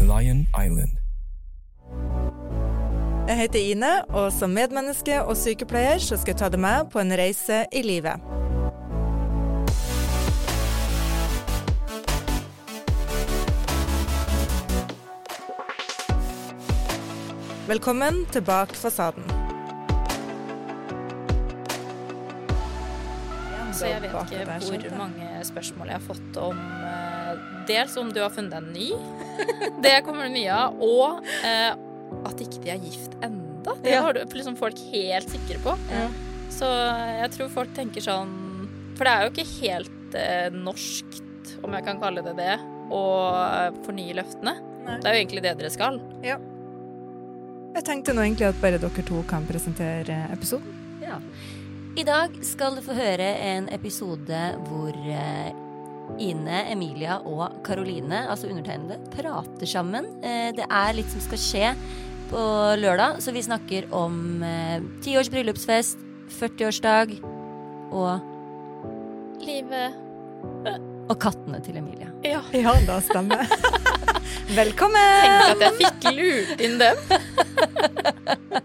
Lion Island. Jeg heter Ine, og som medmenneske og sykepleier så skal jeg ta deg med på en reise i livet. Velkommen til Bak fasaden. Så jeg vet ikke hvor mange spørsmål jeg har fått om dels om du har funnet en ny, det kommer det mye av, og at ikke de er gift enda. Det har du liksom folk helt sikre på. Ja. Så jeg tror folk tenker sånn, for det er jo ikke helt norskt, om jeg kan kalle det, å fornye løftene. Nei. Det er jo egentlig det dere skal. Ja. Jeg tenkte nå egentlig at bare dere to kan presentere episoden. Ja. I dag skal du få høre en episode hvor Ine, Emilia og Karoline, altså undertegnede, prater sammen. Det er litt som skal skje på lørdag, så vi snakker om 10 års bryllupsfest, 40-årsdag og livet og kattene til Emilia. Ja, da stemmer. Velkommen! Tenk at jeg fikk lurt inn dem.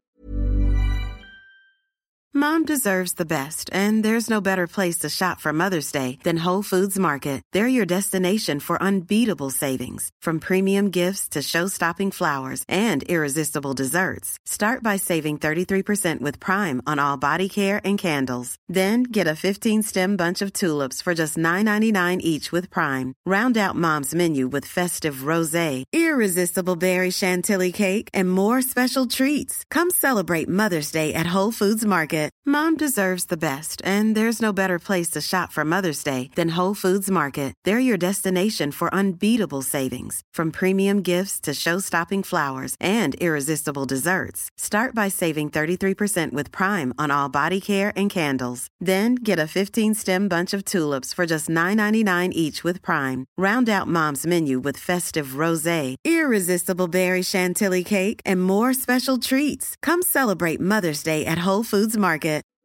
Mom deserves the best, and there's no better place to shop for Mother's Day than Whole Foods Market. They're your destination for unbeatable savings, from premium gifts to show-stopping flowers and irresistible desserts. Start by saving 33% with Prime on all body care and candles. Then get a 15-stem bunch of tulips for just $9.99 each with Prime. Round out Mom's menu with festive rosé, irresistible berry chantilly cake, and more special treats. Come celebrate Mother's Day at Whole Foods Market. Mom deserves the best, and there's no better place to shop for Mother's Day than Whole Foods Market. They're your destination for unbeatable savings, from premium gifts to show-stopping flowers and irresistible desserts. Start by saving 33% with Prime on all body care and candles. Then get a 15-stem bunch of tulips for just $9.99 each with Prime. Round out Mom's menu with festive rosé, irresistible berry chantilly cake, and more special treats. Come celebrate Mother's Day at Whole Foods Market.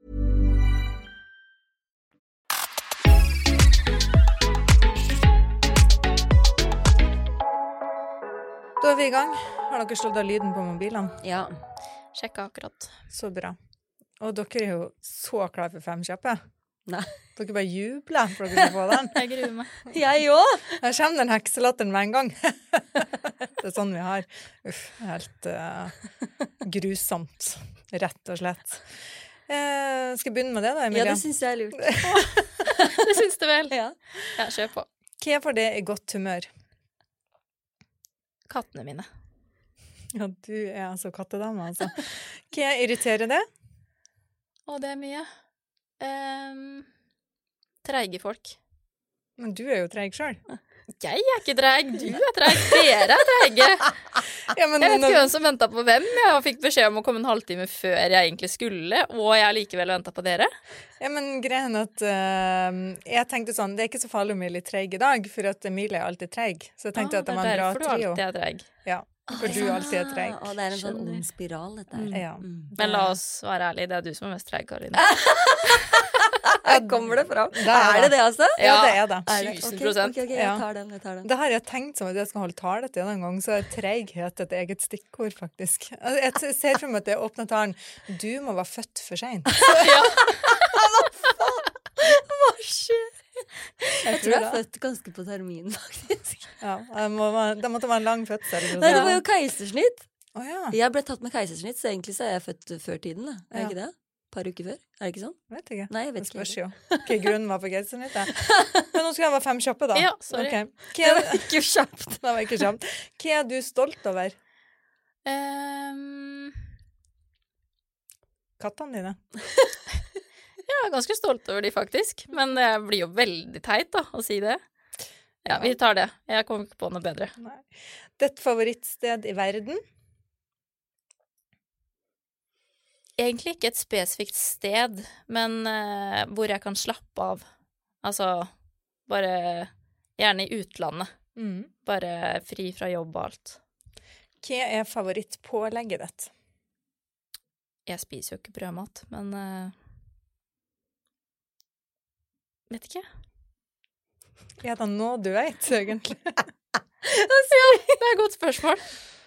Da er vi i gang. Har dere slått av lyden på mobilene? Ja. Sjekka akkurat. Så bra. Og dere er jo så klar for 5 kjappe. Nei. Dere bare jubler for dere skal få den. Jeg gruer meg. Jeg også. Her kommer den hekselatteren med en gang. Det er sånn vi har. Uff, helt grusomt. Rett og slett. Skal jeg begynne med det da, Emilia? Ja, det synes jeg er lurt. Det synes du vel? Ja. Ja, kjør på. Hva får det i godt humør? Kattene mine. Ja, du er altså kattedame, altså. Hva irriterer det? Det er mye. Treige folk. Men du er jo treig selv. Jeg er ikke treig, du er treig, dere er treige. Ja, jeg vet ikke hvem som ventet på hvem. Jeg fikk beskjed om å komme en halvtime før jeg egentlig skulle, og jeg likevel ventet på dere. Ja, men greien at jeg tenkte sånn, det er ikke så farlig om jeg er litt treig i dag, for at Emilie er alltid treig. Så jeg tenkte at det var en bra trio. Det er derfor du alltid er treig. Ja, for du alltid er treig. Og det er en sånn ond spiral, dette her. Ja. Men la oss være ærlige, det er du som er mest treig, Karoline. Her kommer det fram. Er det det, altså? Ja, det er det. 1000%. Ok, jeg tar den. Det har jeg tenkt som at jeg skal holde tale til en gang, så er treighet et eget stikkord, faktisk. Jeg ser for meg at jeg åpner talen. Du må være født for sent. Ja. Hva skjer? Jeg tror jeg er født ganske på terminen, faktisk. Ja, det måtte være en lang fødsel. Nei, det var jo keisersnitt. Ja. Jeg ble tatt med keisersnitt, så egentlig så er jeg født før tiden, da. Er det ikke det? Par uker før? Er det ikke sånn? Vet ikke. Nei, jeg vet det spørs ikke. jo. Hva grunnen var for keisersnittet? Men nå skal jeg være 5 kjappe, da. Ja, sorry. Okay. Det var ikke kjapt. Det var ikke kjapt. Hva er du stolt over? Kattene dine? Jeg er ganske stolt over de, faktisk. Men det blir jo veldig teit, da, å si det. Ja, vi tar det. Jeg kommer ikke på noe bedre. Nei. Ditt favorittsted i verden? Egentlig ikke et spesifikt sted, men hvor jeg kan slappe av. Altså, bare gjerne i utlandet. Bare fri fra jobb og alt. Hva er favorittpålegget ditt? Jeg spiser jo ikke brødmat, men vet ikke. Ja, da nå du vet, egentlig. det er et godt spørsmål.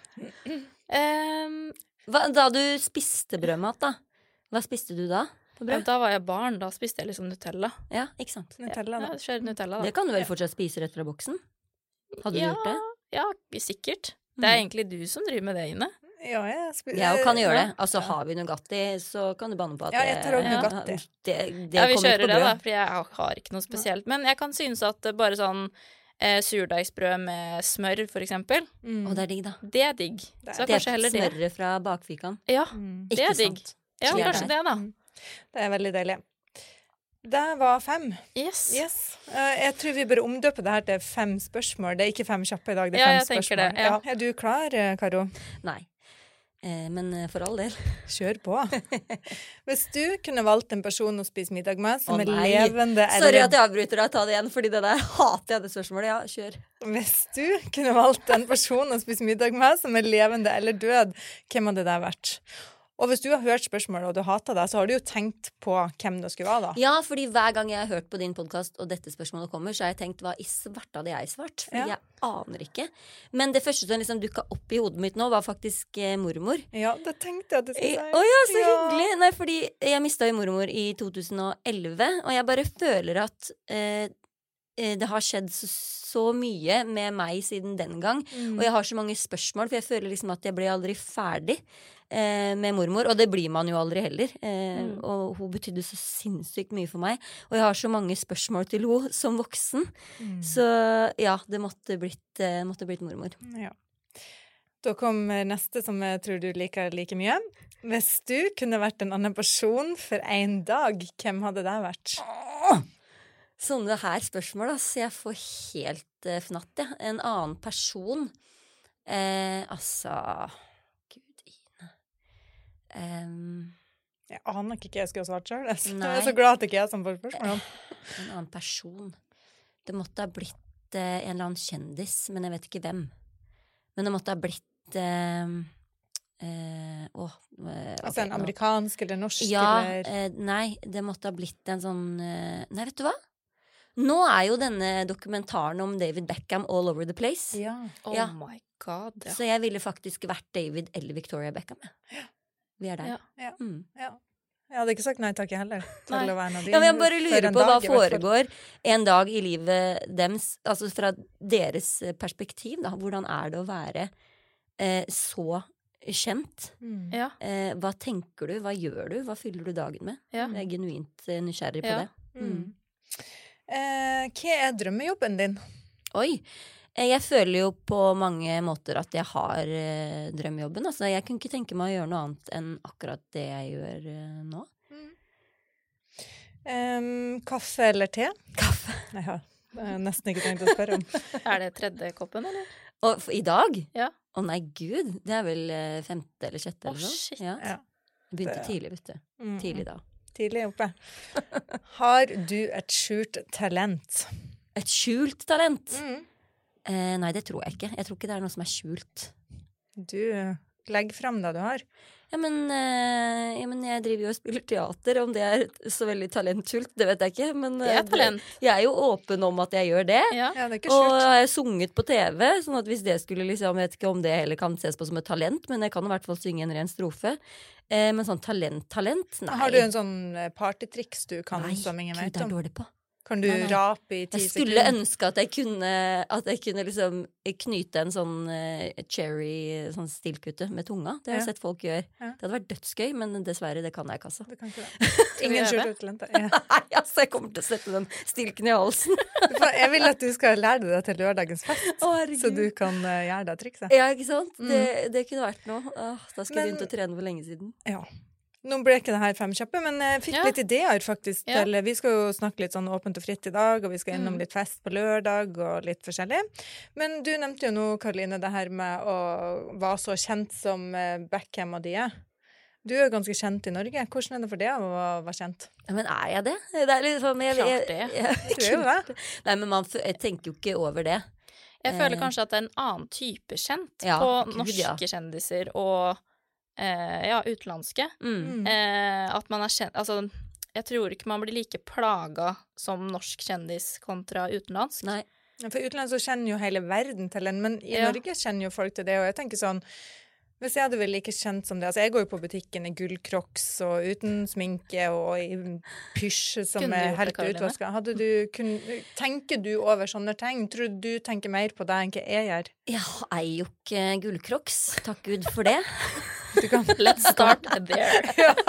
Da du spiste brødmat, da? Hva spiste du da? På brød? Da var jeg barn, da spiste jeg liksom Nutella. Ja, ikke sant? Nutella, da. Ja, skjer Nutella, da. Det kan du vel fortsatt spise rett fra boksen? Hadde du gjort det? Ja, sikkert. Det er egentlig du som driver med det inne. Ja, Jeg kan gjøre det. Altså, har vi Nugatti, så kan du banne på at Ja, jeg tar også Nugatti. det Ja, vi kommer kjører på det, brød. da, for jeg har ikke noe spesielt. Men jeg kan synes at bare sånn surdeigsbrød med smør, for eksempel, Og det er digg, da. det er digg. Så Det kanskje er heller det. smøret fra bakfikaen. Ja, det Ikke er digg. sant? Ja, Slik er kanskje det. det, da. Det er veldig deilig. Det var 5. Yes. Yes. Jeg tror vi bør omdøpe det her til 5 spørsmål. Det er ikke 5 kjappe i dag, det er 5 Ja, jeg tenker spørsmål. det, ja. Er du klar, Karo? Nei. Men for all del. Kjør på. Hvis du kunne valgt en person å spise middag med som Å, er nei. levende Sorry at jeg avbryter deg, ta det igjen, fordi det der hater jeg det spørsmålet. Ja, kjør. Hvis du kunne valgt en person å spise middag med som er levende eller død, hvem hadde det vært? Og hvis du har hørt spørsmålet og du hater det, så har du jo tenkt på hvem det skulle være da. Ja, fordi hver gang jeg har hørt på din podcast og dette spørsmålet kommer, så har jeg tenkt, hva i svart hadde jeg svart? Fordi Ja. jeg aner ikke. Men det første som liksom dukket opp i hodet mitt nå, var faktisk mormor. Ja, det tenkte jeg at du skulle si. Åja, så Ja. hyggelig! Nei, fordi jeg mistet jo mormor i 2011, og jeg bare føler at det har skjedd så mye med meg siden den gang, og jeg har så mange spørsmål, for jeg føler liksom at jeg ble aldri ferdig med mormor, og det blir man jo aldri heller. Og hun betydde så sinnssykt mye for meg, og jeg har så mange spørsmål til henne som voksen. Så ja, det måtte blitt mormor. Ja. Da kommer neste som jeg tror du liker like mye. Hvis du kunne vært en annen person for en dag, hvem hadde det vært? Sånne her spørsmål, altså. Jeg får helt fnatt, jeg. Ja. En annen person. Altså Jeg aner ikke hva jeg skulle ha svart selv. Jeg Nei. er så glad at ikke jeg som får spørsmål. En annen person. Det måtte ha blitt en eller annen kjendis, men jeg vet ikke hvem. Men det måtte ha blitt Altså en amerikansk eller norsk eller... Nei, det måtte ha blitt en sånn Nei, vet du hva? Nå er jo denne dokumentaren om David Beckham all over the place. Ja. Oh Ja. my god, ja. Så jeg ville faktisk vært David eller Victoria Beckham. Ja. Vi er der. Ja. Ja. Mm. Ja. Jeg hadde ikke sagt nei takk, jeg heller. Til Nei. å være en av de. Ja, men jeg bare For lurer en på hva dag, i hvert fall. foregår en dag i livet deres, altså fra deres perspektiv, da. Hvordan er det å være så kjent? Ja. Hva tenker du? Hva gjør du? Hva fyller du dagen med? Ja. Jeg er genuint nysgjerrig på Ja. det. Hva er drømmejobben din? Oi! Jeg føler jo på mange måter at jeg har drømmejobben. Altså, jeg kunne ikke tenke meg å gjøre noe annet enn akkurat det jeg gjør nå. Kaffe eller te? Kaffe. Jeg har nesten ikke tenkt å spørre om. Er det tredje koppen, eller? Og i dag? Ja. Å nei, gud. Det er vel femte eller sjette eller noe. shit. Ja. Ja. Begynte Det- tidlig, vet du. Tidlig da. Tidlig oppe. Har du et skjult talent? Et skjult talent? Nei, det tror jeg ikke. Jeg tror ikke det er noe som er skjult. Du legger frem det du har. Ja, men jeg driver jo og spiller teater. Om det er så veldig talentskjult, det vet jeg ikke. Men Det er talent. jeg er jo åpen om at jeg gjør det. Ja. Ja, det er ikke Og skjult. har jeg sunget på TV, sånn at hvis det skulle liksom, jeg vet ikke om det heller kan ses på som et talent, men jeg kan i hvert fall synge en ren strofe. Men sånn talent, nei. Har du en sånn partytriks du kan Nei, som ingen Gud, vet det er om? dårlig på. Kan du Nei. rape i 10 Jeg skulle sekunder? ønske at jeg kunne liksom knyte en sånn cherry, sånn stilkute med tunga. Det har jeg Ja. sett folk gjøre. Ja. Det hadde vært dødsgøy, men dessverre, det kan jeg ikke, altså. Du kan ikke det. Ingen Skal vi skjulte talenter. Ja. Nei, altså, jeg kommer til å sette den stilken i halsen. Jeg vil at du skal lære deg det til lørdagens fest, Å, herregud. så du kan gjøre det trikset. Ja, ikke sant? Det kunne vært noe. Da skulle jeg Men- begynt å trene for lenge siden. Ja. Nå ble ikke det her 5 kjappe, men jeg fikk Ja. litt ideer faktisk. Ja. Til, vi skal jo snakke litt sånn åpent og fritt i dag, og vi skal innom litt fest på lørdag og litt forskjellig. Men du nevnte jo nå, Karoline, det her med å være så kjent som Beckham og de er. Du er ganske kjent i Norge. Hvordan er det for det å være kjent? Ja, men er jeg det? Det er liksom Klart det. Du er jo det. Nei, men jeg tenker jo ikke over det. Jeg føler kanskje at det er en annen type kjent Ja, på Gud, norske ja. kjendiser og utenlandske. At man er kjent Altså, jeg tror ikke man blir like plaga som norsk kjendis kontra utenlandsk. Nei. For utlandet så kjenner jo hele verden til den, men i Norge kjenner jo folk til det, og jeg tenker sånn, hvis jeg hadde vel ikke kjent som det, altså jeg går jo på butikken i gullkroks og uten sminke og i pysj som helt utvasket. Tenker du over sånne ting? Tror du tenker mer på det enn hva jeg gjør? Jeg eier jo ikke gullkroks, takk Gud for det. Let's start there.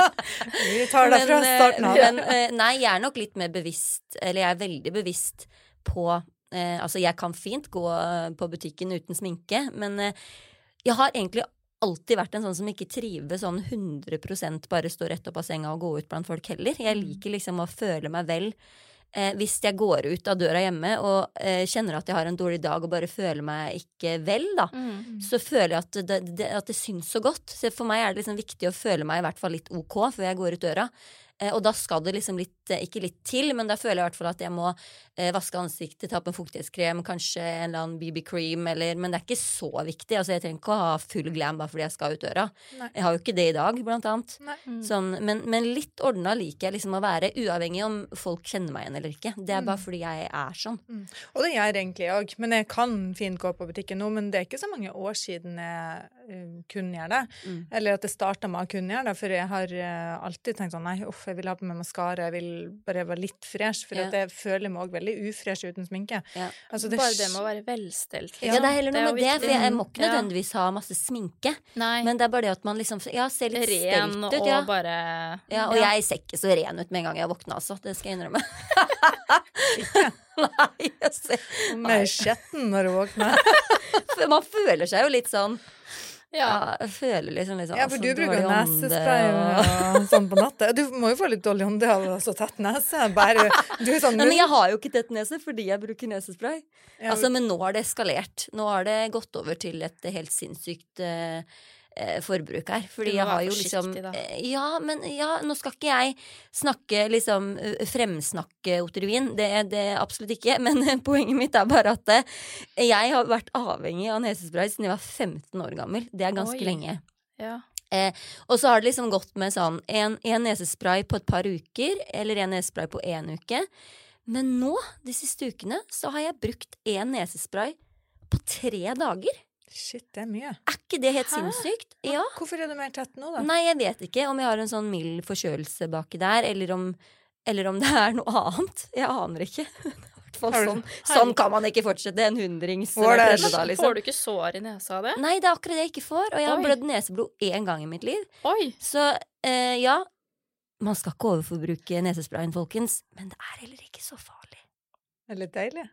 Vi tar det fra starten av. Nei, jeg er nok litt mer bevisst, eller jeg er veldig bevisst på, altså jeg kan fint gå på butikken uten sminke, men jeg har egentlig alltid vært en sånn som ikke trives sånn 100% bare stå rett opp av senga og gå ut blant folk heller. Jeg liker liksom å føle meg vel. Hvis jeg går ut av døra hjemme og kjenner at jeg har en dårlig dag og bare føler meg ikke vel, da, så føler jeg at det syns så godt. Så for meg er det liksom viktig å føle meg i hvert fall litt ok før jeg går ut døra. Og da skal det liksom ikke litt til, men da føler jeg i hvert fall at jeg må vaske ansiktet, ta på en fuktighetskrem, kanskje en eller annen BB-cream, men det er ikke så viktig. Altså jeg trenger ikke å ha full glam bare fordi jeg skal ut døra. Nei. Jeg har jo ikke det i dag, blant annet. Sånn, men litt ordnet liker jeg liksom å være, uavhengig om folk kjenner meg igjen eller ikke. Det er bare fordi jeg er sånn. Og det gjør jeg egentlig også, men jeg kan fint gå på butikken nå, men det er ikke så mange år siden jeg kunne gjøre det. Eller at det startet med å kunne gjøre det, for jeg har alltid tenkt sånn, nei, jeg vil ha på meg mascara, jeg vil bare være litt fresh, for at jeg føler meg også veldig ufresh uten sminke. Altså, bare det med å være velstelt. Ja, det er heller noe med det, for jeg må ikke nødvendigvis ha masse sminke. Nei. Men det er bare det at man liksom, ser litt ren stelt ut. Og bare... Ja, og jeg ser ikke så ren ut med en gang jeg våkner, altså. Det skal jeg innrømme. Ikke? Nei, jeg ser... Med skjetten når du våkner. Man føler seg jo litt sånn... Ja, jeg føler liksom ja, for du bruker nesespray og sånn på natta. Du må jo få litt dårlig ånde av så tett nese. Du er sånn... Men jeg har jo ikke tett nese fordi jeg bruker nesespray. Altså, men nå har det eskalert. Nå har det gått over til et helt sinnssykt forbruk her. Fordi jeg har jo liksom... nå skal ikke jeg snakke liksom fremsnakke Otrivin. Det er absolutt ikke. Men poenget mitt er bare at jeg har vært avhengig av nesespray siden jeg var 15 år gammel. Det er ganske lenge. Ja. Og så har det liksom gått med sånn en nesespray på et par uker, eller en nesespray på en uke. Men nå, de siste ukene, så har jeg brukt en nesespray på 3 dager. Shit, det er mye. Er ikke det helt sinnssykt? Ja. Hvorfor er du mer tett nå, da? Nei, jeg vet ikke om jeg har en sånn mild forkjølelse baki der, eller om det er noe annet. Jeg aner ikke. Sånn kan man ikke fortsette. En hundrings liksom. Får du ikke sår i nesa av det? Nei, det er akkurat det jeg ikke får. Og jeg har blødd neseblod 1 gang i mitt liv. Oi. Så ja, man skal ikke overforbruke nesesprayen, folkens. Men det er heller ikke så farlig. Det er litt deilig.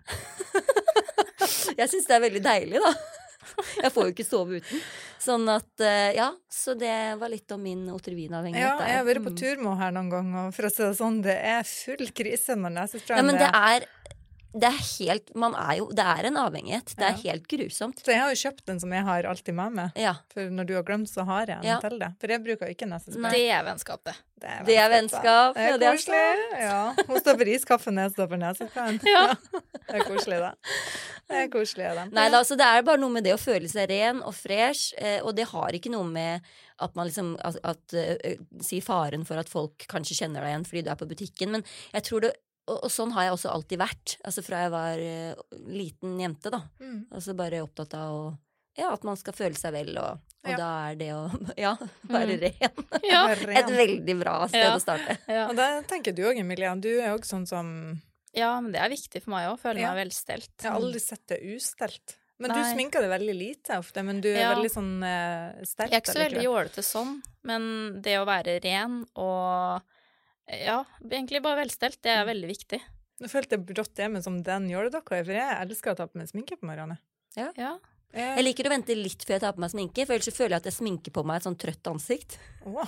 Jeg synes det er veldig deilig, da. Jeg får jo ikke sove uten. Sånn at, så det var litt om min Otrivin-avhengighet. Ja, jeg har vært på tur med her noen ganger, for å si det sånn, det er full krise med nesesprayen. Ja, men det er helt, det er en avhengighet. Det er helt grusomt. Så jeg har jo kjøpt den som jeg har alltid med meg. Ja. For når du har glemt, så har jeg den til det. For jeg bruker jo ikke nesespray. Det er vennskap, det. Det er vennskap. Det er koselig. Ja. Hun stopper iskaffen, jeg stopper nesesprayen. Ja. Det er koselig, da. Det er koselig, da. Nei, altså, det er bare noe med det å føle seg ren og fresh, og det har ikke noe med at man liksom, sier faren for at folk kanskje kjenner deg igjen fordi du er på butikken, men jeg tror det. Og sånn har jeg også alltid vært, altså fra jeg var liten jente, da. Altså bare opptatt av at man skal føle seg vel, og da er det å være ren. Ja. Et veldig bra sted å starte. Ja. Og det tenker du også, Emilia. Du er jo også sånn som... Ja, men det er viktig for meg også, føle meg velstelt. Jeg har aldri sett det ustelt. Men du sminker det veldig lite ofte, men du er veldig sånn stelt. Jeg er ikke så veldig jålete sånn, men det å være ren og... Ja, egentlig bare velstelt. Det er veldig viktig. Nå følte jeg brått det med som den gjør det dere, for jeg elsker å ta på meg sminke på morgenen. Ja. Jeg liker å vente litt før jeg tar på meg sminke, for ellers føler jeg at jeg sminker på meg et sånn trøtt ansikt.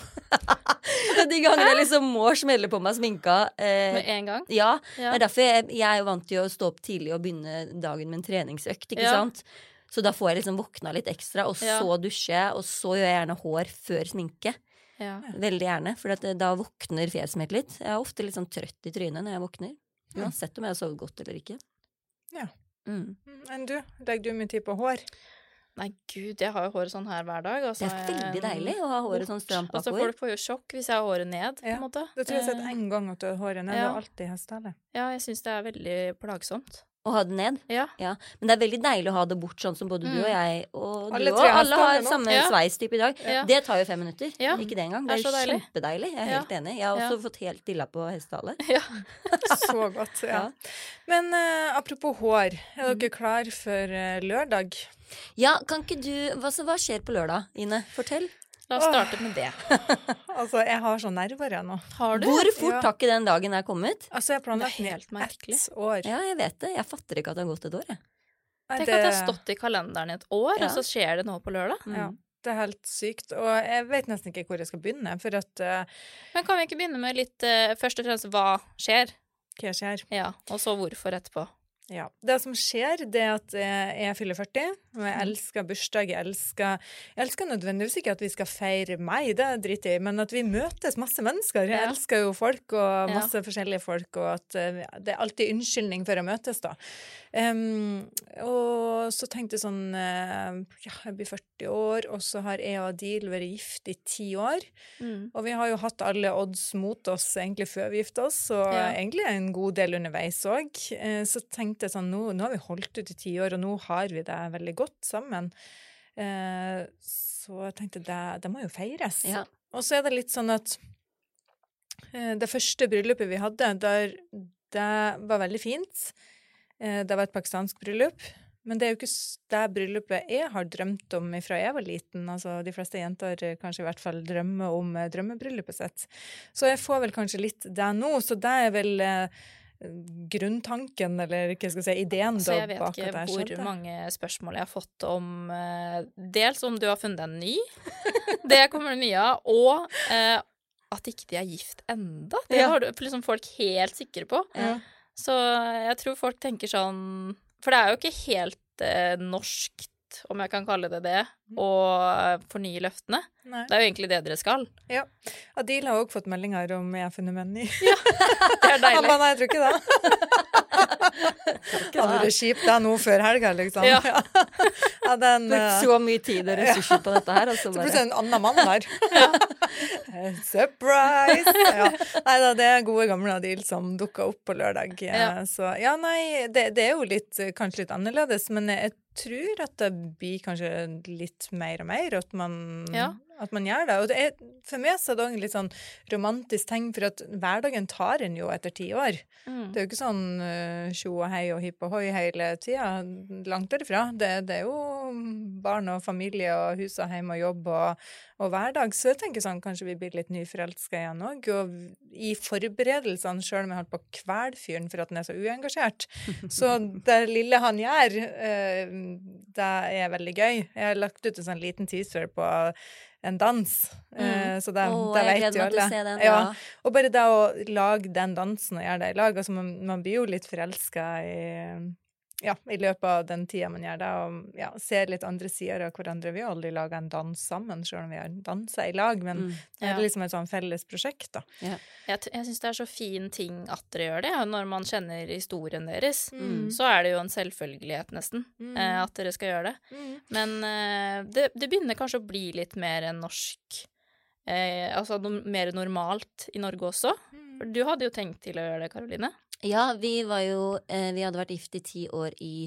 De gangene jeg liksom må smelle på meg sminka med en gang? Ja, det er derfor jeg er jo vant til å stå opp tidlig og begynne dagen med en treningsøkt, ikke sant? Så da får jeg liksom våkna litt ekstra, og så dusjer jeg, og så gjør jeg gjerne hår før sminke. Ja. Veldig gjerne, for da våkner fjeset mitt litt. Jeg er ofte litt sånn trøtt i trynet når jeg våkner. Uansett om jeg har sovet godt eller ikke. Ja. Enn du? Legger du mye tid på hår? Nei, gud, jeg har jo håret sånn her hver dag. Altså, det er veldig deilig å ha håret sånn stramt bakover. Altså, folk får jo sjokk hvis jeg har håret ned, på en måte. Det tror jeg har sett en gang at du har håret ned. Det er alltid hestehale. Ja, jeg synes det er veldig plagsomt. Og ha det ned? Ja. Men det er veldig deilig å ha det bort, sånn som både du og jeg og Alle du tre og har alle har stående nå. samme sveistype i dag. Ja. Det tar jo 5 minutter. Ja. Ikke det engang. Det Det er så er deilig. kjempedeilig. Jeg er helt enig. Jeg har også fått helt dilla på hestehale. Ja. Så godt, ja. Men apropos hår, er dere klar for lørdag? Ja, kan ikke du Hva skjer på lørdag, Ine? Fortell. La oss starte med det. Altså, jeg har sånn nerver jeg nå. Har du? Hvor fort Ja. har ikke den dagen er kommet? Altså, jeg har planlagt Det er helt den i merkelig. 1 år. Ja, jeg vet det. Jeg fatter ikke at det har gått et år, jeg. Nei, Tenk at det har stått i kalenderen i et år, Ja. og så skjer det nå på lørdag. Ja, det er helt sykt. Og jeg vet nesten ikke hvor jeg skal begynne, for at Men kan vi ikke begynne med litt først og fremst hva skjer? hva skjer? Ja, og så hvorfor etterpå. Ja. Det som skjer, det er at jeg fyller 40, og jeg elsker bursdag. Jeg elsker nødvendigvis ikke at vi skal feire meg, det driter jeg i, men at vi møtes masse mennesker. Jeg Ja. elsker jo folk, og Ja. masse forskjellige folk, og at det er alltid unnskyldning for å møtes, da. Og så tenkte jeg sånn, ja, jeg blir 40 år, og så har jeg og Adil vært gift i 10 år. Og vi har jo hatt alle odds mot oss egentlig før vi gifte oss, og Ja. egentlig en god del underveis òg. Så tenkte jeg sånn, nå har vi holdt ut i 10 år, og nå har vi det veldig godt sammen. Så jeg tenkte, det må jo feires. Ja. Og så er det litt sånn at det første bryllupet vi hadde, det var veldig fint. Det var et pakistansk bryllup. Men det er jo ikke det bryllupet jeg har drømt om fra jeg var liten. Altså, de fleste jenter kanskje i hvert fall drømmer om drømmebryllupet sitt. Så jeg får vel kanskje litt det nå. Så det er vel grunntanken, eller hva skal jeg si, ideen Så da jeg vet bak ikke at det hvor skjedde. mange spørsmål jeg har fått om dels om du har funnet en ny, det kommer det mye av, og at ikke de er gift enda. Det Ja. var liksom folk helt sikre på. Ja. Så jeg tror folk tenker sånn, for det er jo ikke helt norskt, om jeg kan kalle det, å fornye løftene. Nei. Det er jo egentlig det dere skal. Ja. Adil har også fått meldinger om jeg har funnet menn i. Det er Han deilig. ba, nei, jeg tror ikke det. Hadde det kjipt da nå før helga, liksom. Ja. Ja, den, Brukt så mye tid og ressurser på dette her, og så så bare plutselig en annen mann der. Surprise! Ja. Nei da, det er gode gamle Adil som dukka opp på lørdag. Ja. Så ja, nei, det er jo kanskje litt annerledes, men jeg tror at det blir kanskje litt mer og mer, at man gjør det. Og det er, for meg så er det også en litt sånn romantisk tegn, for at hverdagen tar en jo etter 10 år. Det er jo ikke sånn tjo og hei og hipp og hoi hele tida, langt derifra. Det er jo barn og familie og hus og hjem og jobb og hverdag, så jeg tenker sånn, kanskje vi blir litt nyforelsket igjen også, og i forberedelsene, selv om jeg holdt på å kvele fyren for at han er så uengasjert, så det lille han gjør, det er veldig gøy. Jeg har lagt ut en sånn liten teaser på en dans, så det jeg vet gleder jo meg til å alle. se den, Ja. ja. Og bare det å lage den dansen og gjøre det i lag, altså man blir jo litt forelsket i løpet av den tida man gjør det, og ser litt andre sider av hverandre. Vi har aldri laget en dans sammen, selv om vi har danset i lag, men det er liksom et sånn felles prosjekt da. Ja. Jeg synes det er så fin ting at dere gjør det, når man kjenner historien deres. Mm. Så er det jo en selvfølgelighet nesten, at dere skal gjøre det. Men det begynner kanskje å bli litt mer enn norsk, altså mer normalt i Norge også. For du hadde jo tenkt til å gjøre det, Karoline. Ja, vi hadde vært gift i 10 år i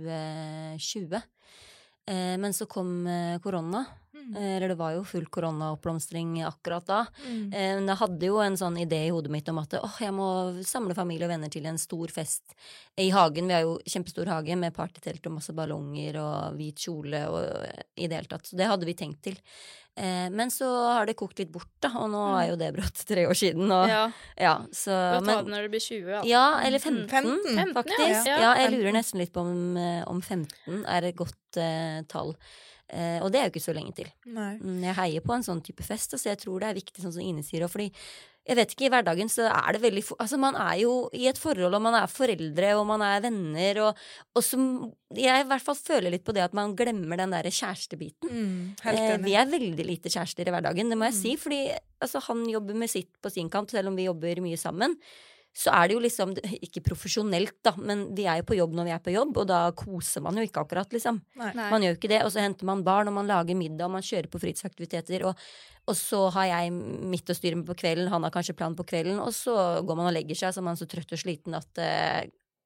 2020. Men så kom korona. Eller det var jo full koronaoppblomstring akkurat da. Men jeg hadde jo en sånn idé i hodet mitt om at jeg må samle familie og venner til en stor fest i hagen. Vi har jo kjempestor hage med partytelt og masse ballonger og hvit kjole og i det hele tatt. Så det hadde vi tenkt til. Men så har det kokt litt bort da, og nå er jo det brått 3 år siden. Og, så, Du tar det når det blir 20, ja. Ja, eller 15, 15, faktisk. ja. Ja, jeg lurer nesten litt på om 15 er et godt tall. Og det er jo ikke så lenge til. Nei. Jeg heier på en sånn type fest, så jeg tror det er viktig, sånn som Ine sier. Og fordi, jeg vet ikke, i hverdagen så er det veldig altså man er jo i et forhold, og man er foreldre, og man er venner, og som jeg i hvert fall føler litt på det at man glemmer den der kjærestebiten. Helt enig. Vi er veldig lite kjærester i hverdagen, det må jeg si, fordi altså, han jobber med sitt på sin kant, selv om vi jobber mye sammen. Så er det jo liksom, ikke profesjonelt da, men vi er jo på jobb når vi er på jobb, og da koser man jo ikke akkurat, liksom. Nei. Man gjør jo ikke det, og så henter man barn, og man lager middag, og man kjører på fritidsaktiviteter, og så har jeg mitt å styre med på kvelden, han har kanskje plan på kvelden, og så går man og legger seg, så er man så trøtt og sliten at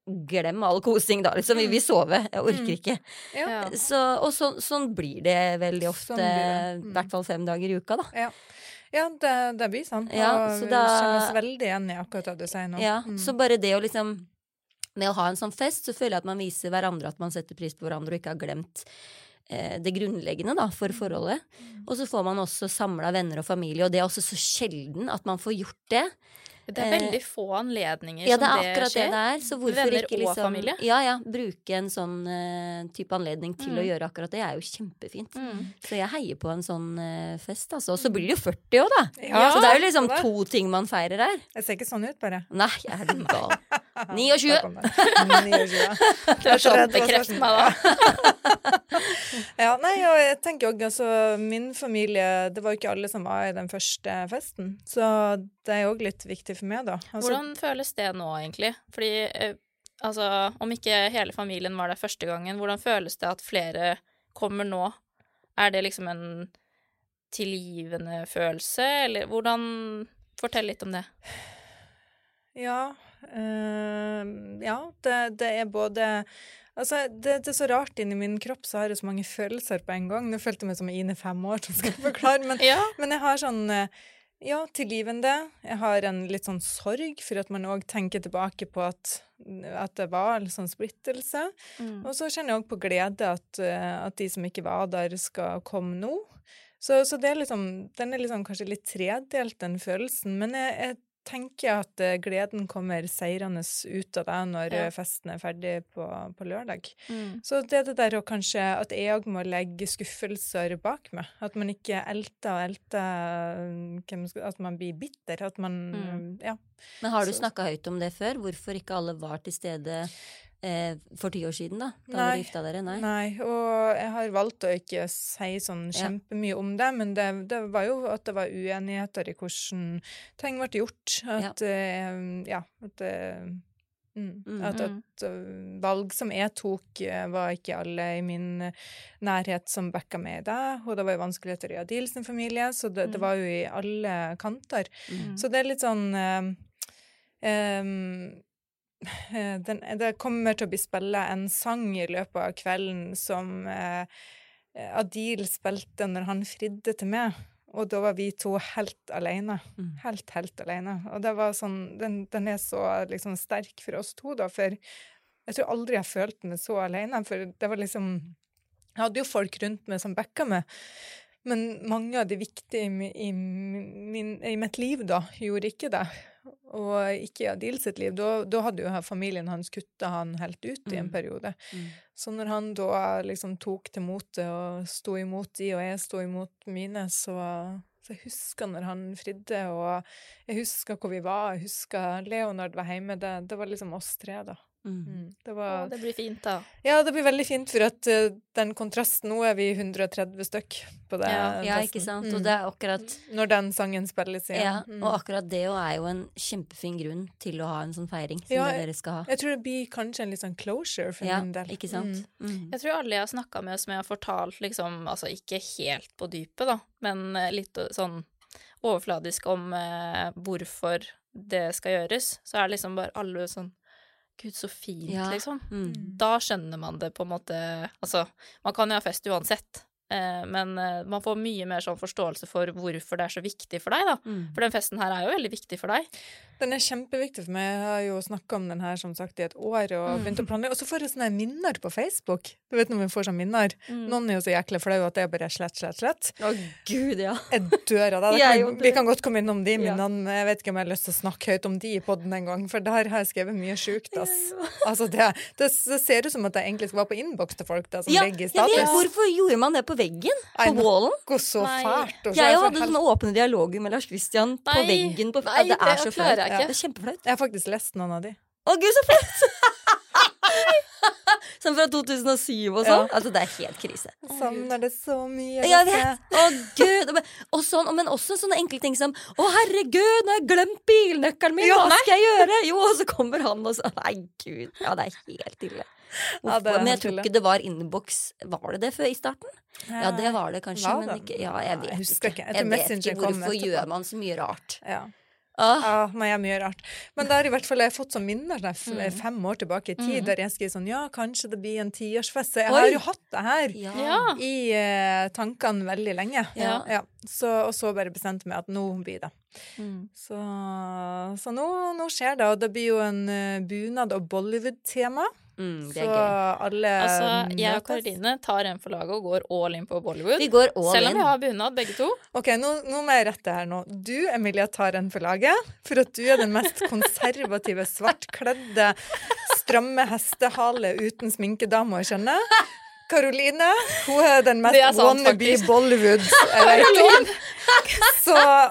glem all kosing da, liksom. Vi vil sove, jeg orker ikke. Ja. Så, og sånn blir det veldig ofte, i hvert fall 5 dager i uka, da. Ja, det blir sånn. Ja, og så vi kjenner oss veldig igjen i akkurat det du sier nå. Ja, så bare det å liksom, med å ha en sånn fest, så føler jeg at man viser hverandre at man setter pris på hverandre og ikke har glemt det grunnleggende da, for forholdet. Og så får man også samlet venner og familie, og det er også så sjelden at man får gjort det. Det er veldig få anledninger ja, som det skjer. Ja, det er akkurat det der. Så hvorfor venner ikke og familie. Ja, bruke en sånn type anledning til å gjøre akkurat det er jo kjempefint. Så jeg heier på en sånn fest, altså. Og så blir det jo 40 år, da. Ja, så det er jo liksom 2 ting man feirer her. Jeg ser ikke sånn ut, bare. Nei, jeg er litt gal. 29. 29. Du er sånn bekreft meg, da. Ja, nei, og jeg tenker også, altså, min familie, det var jo ikke alle som var i den første festen, så det er jo litt viktig for meg, da. Altså, hvordan føles det nå, egentlig? Fordi, altså, om ikke hele familien var der første gangen, hvordan føles det at flere kommer nå? Er det liksom en tilgivende følelse, eller hvordan... Fortell litt om det. Ja, det er både... Altså, det er så rart inni min kropp, så har jeg så mange følelser på en gang. Nå følte jeg meg som Ine 5 år, som skal forklare, men jeg har sånn, tilgivende. Jeg har en litt sånn sorg, for at man også tenker tilbake på at det var en sånn splittelse. Og så kjenner jeg også på glede at de som ikke var der skal komme nå. Så det er liksom, den er liksom kanskje litt tredelt, den følelsen, men jeg tenker at gleden kommer seirende ut av det når festen er ferdig på lørdag. Så det er det der å kanskje at jeg må legge skuffelser bak meg. At man ikke elter, at man blir bitter, at man, Men har du snakket høyt om det før? Hvorfor ikke alle var til stede for 10 år siden da dere gifta dere? Nei, og jeg har valgt å ikke si sånn kjempemye om det, men det var jo at det var uenigheter i hvordan ting ble gjort. At valg som jeg tok, var ikke alle i min nærhet som backa med i det, og det var jo vanskeligheter i Adil sin familie, så det var jo i alle kanter. Så det er litt sånn det kommer til å bli spillet en sang i løpet av kvelden som Adil spilte når han fridde til meg, og da var vi 2 helt alene. Helt alene. Og det var sånn, den er så liksom sterk for oss 2 da, for jeg tror aldri jeg følte meg så alene, for det var liksom, jeg hadde jo folk rundt meg som backa meg, men mange av de viktige i mitt liv da, gjorde ikke det. Og ikke i Adil sitt liv. Da hadde jo familien hans kuttet han helt ut i en periode. Så når han da liksom tok til mote og sto imot de, og jeg sto imot mine, så jeg husker når han fridde, og jeg husker hvor vi var, jeg husker Leonard var hjemme, det var liksom oss 3 da. Det blir fint da. Ja, det blir veldig fint, for at den kontrasten, nå er vi 130 stykk på det. Ja, ikke sant? Og det er akkurat... Når den sangen spilles igjen. Ja, og akkurat det er jo en kjempefin grunn til å ha en sånn feiring som det dere skal ha. Jeg tror det blir kanskje en litt sånn closure for min del. Ja, ikke sant? Jeg tror alle jeg har snakket med som jeg har fortalt, liksom, altså ikke helt på dypet da, men litt sånn overfladisk om hvorfor det skal gjøres, så er det liksom bare alle sånn, Gud, så fint, liksom. Da skjønner man det på en måte, altså, man kan jo ha fest uansett, men man får mye mer sånn forståelse for hvorfor det er så viktig for deg da. For den festen her er jo veldig viktig for deg. Den er kjempeviktig for meg. Jeg har jo snakket om den her som sagt i et år og begynt å planlegge. Og så får jeg sånne minner på Facebook. Du vet når vi får sånne minner. Noen er jo så jækla flau at det er bare slett. Å Gud, ja. Jeg dør av det. Vi kan godt komme innom de minnene, men jeg vet ikke om jeg har lyst til å snakke høyt om de i podden en gang, for der har jeg skrevet mye sjukt, ass. Altså det ser ut som at jeg egentlig skal være på innboks til folk da, som legger i status. Jeg vet, hvorfor gjorde man det på veggen? På wallen? Gå så fælt. Jeg hadde sånne åpne dialoger med Lars Christian på veggen. Det er så flaut. Det er kjempeflaut. Jeg har faktisk lest noen av de. Å Gud, så flaut! Sånn fra 2007 og sånn. Altså, det er helt krise. Savner det så mye. Jeg vet. Å Gud. Og sånn, men også sånne enkle ting som å herregud, nå har jeg glemt bilnøkkelen min, hva skal jeg gjøre? Jo, og så kommer han og så, nei Gud. Ja, det er helt ille. Men jeg tror ikke det var innboks. Var det det før i starten? Ja, det var det kanskje, men ikke. Ja, jeg vet ikke. Jeg vet ikke hvorfor gjør man så mye rart. Ja. Ja, men jeg mye rart. Men der i hvert fall jeg har fått sånn minner 5 år tilbake i tid, der jeg skriver sånn, ja, kanskje det blir en 10-årsfest. Så jeg har jo hatt det her i tankene veldig lenge. Ja. Og så bare bestemte meg at nå blir det. Så nå skjer det, og det blir jo en bunad- og Bollywood-tema. Det er så gøy. alle Jeg og Karoline tar en for laget og går all in på Bollywood. Vi går all Selv om in. vi har bunad, begge to. Ok, nå må jeg rette her nå. Du, Emilia, tar en for laget, for at du er den mest konservative, svartkledde, stramme hestehale uten sminkedame å skjønne. Karoline, hun er den mest wannabe Bollywood. Så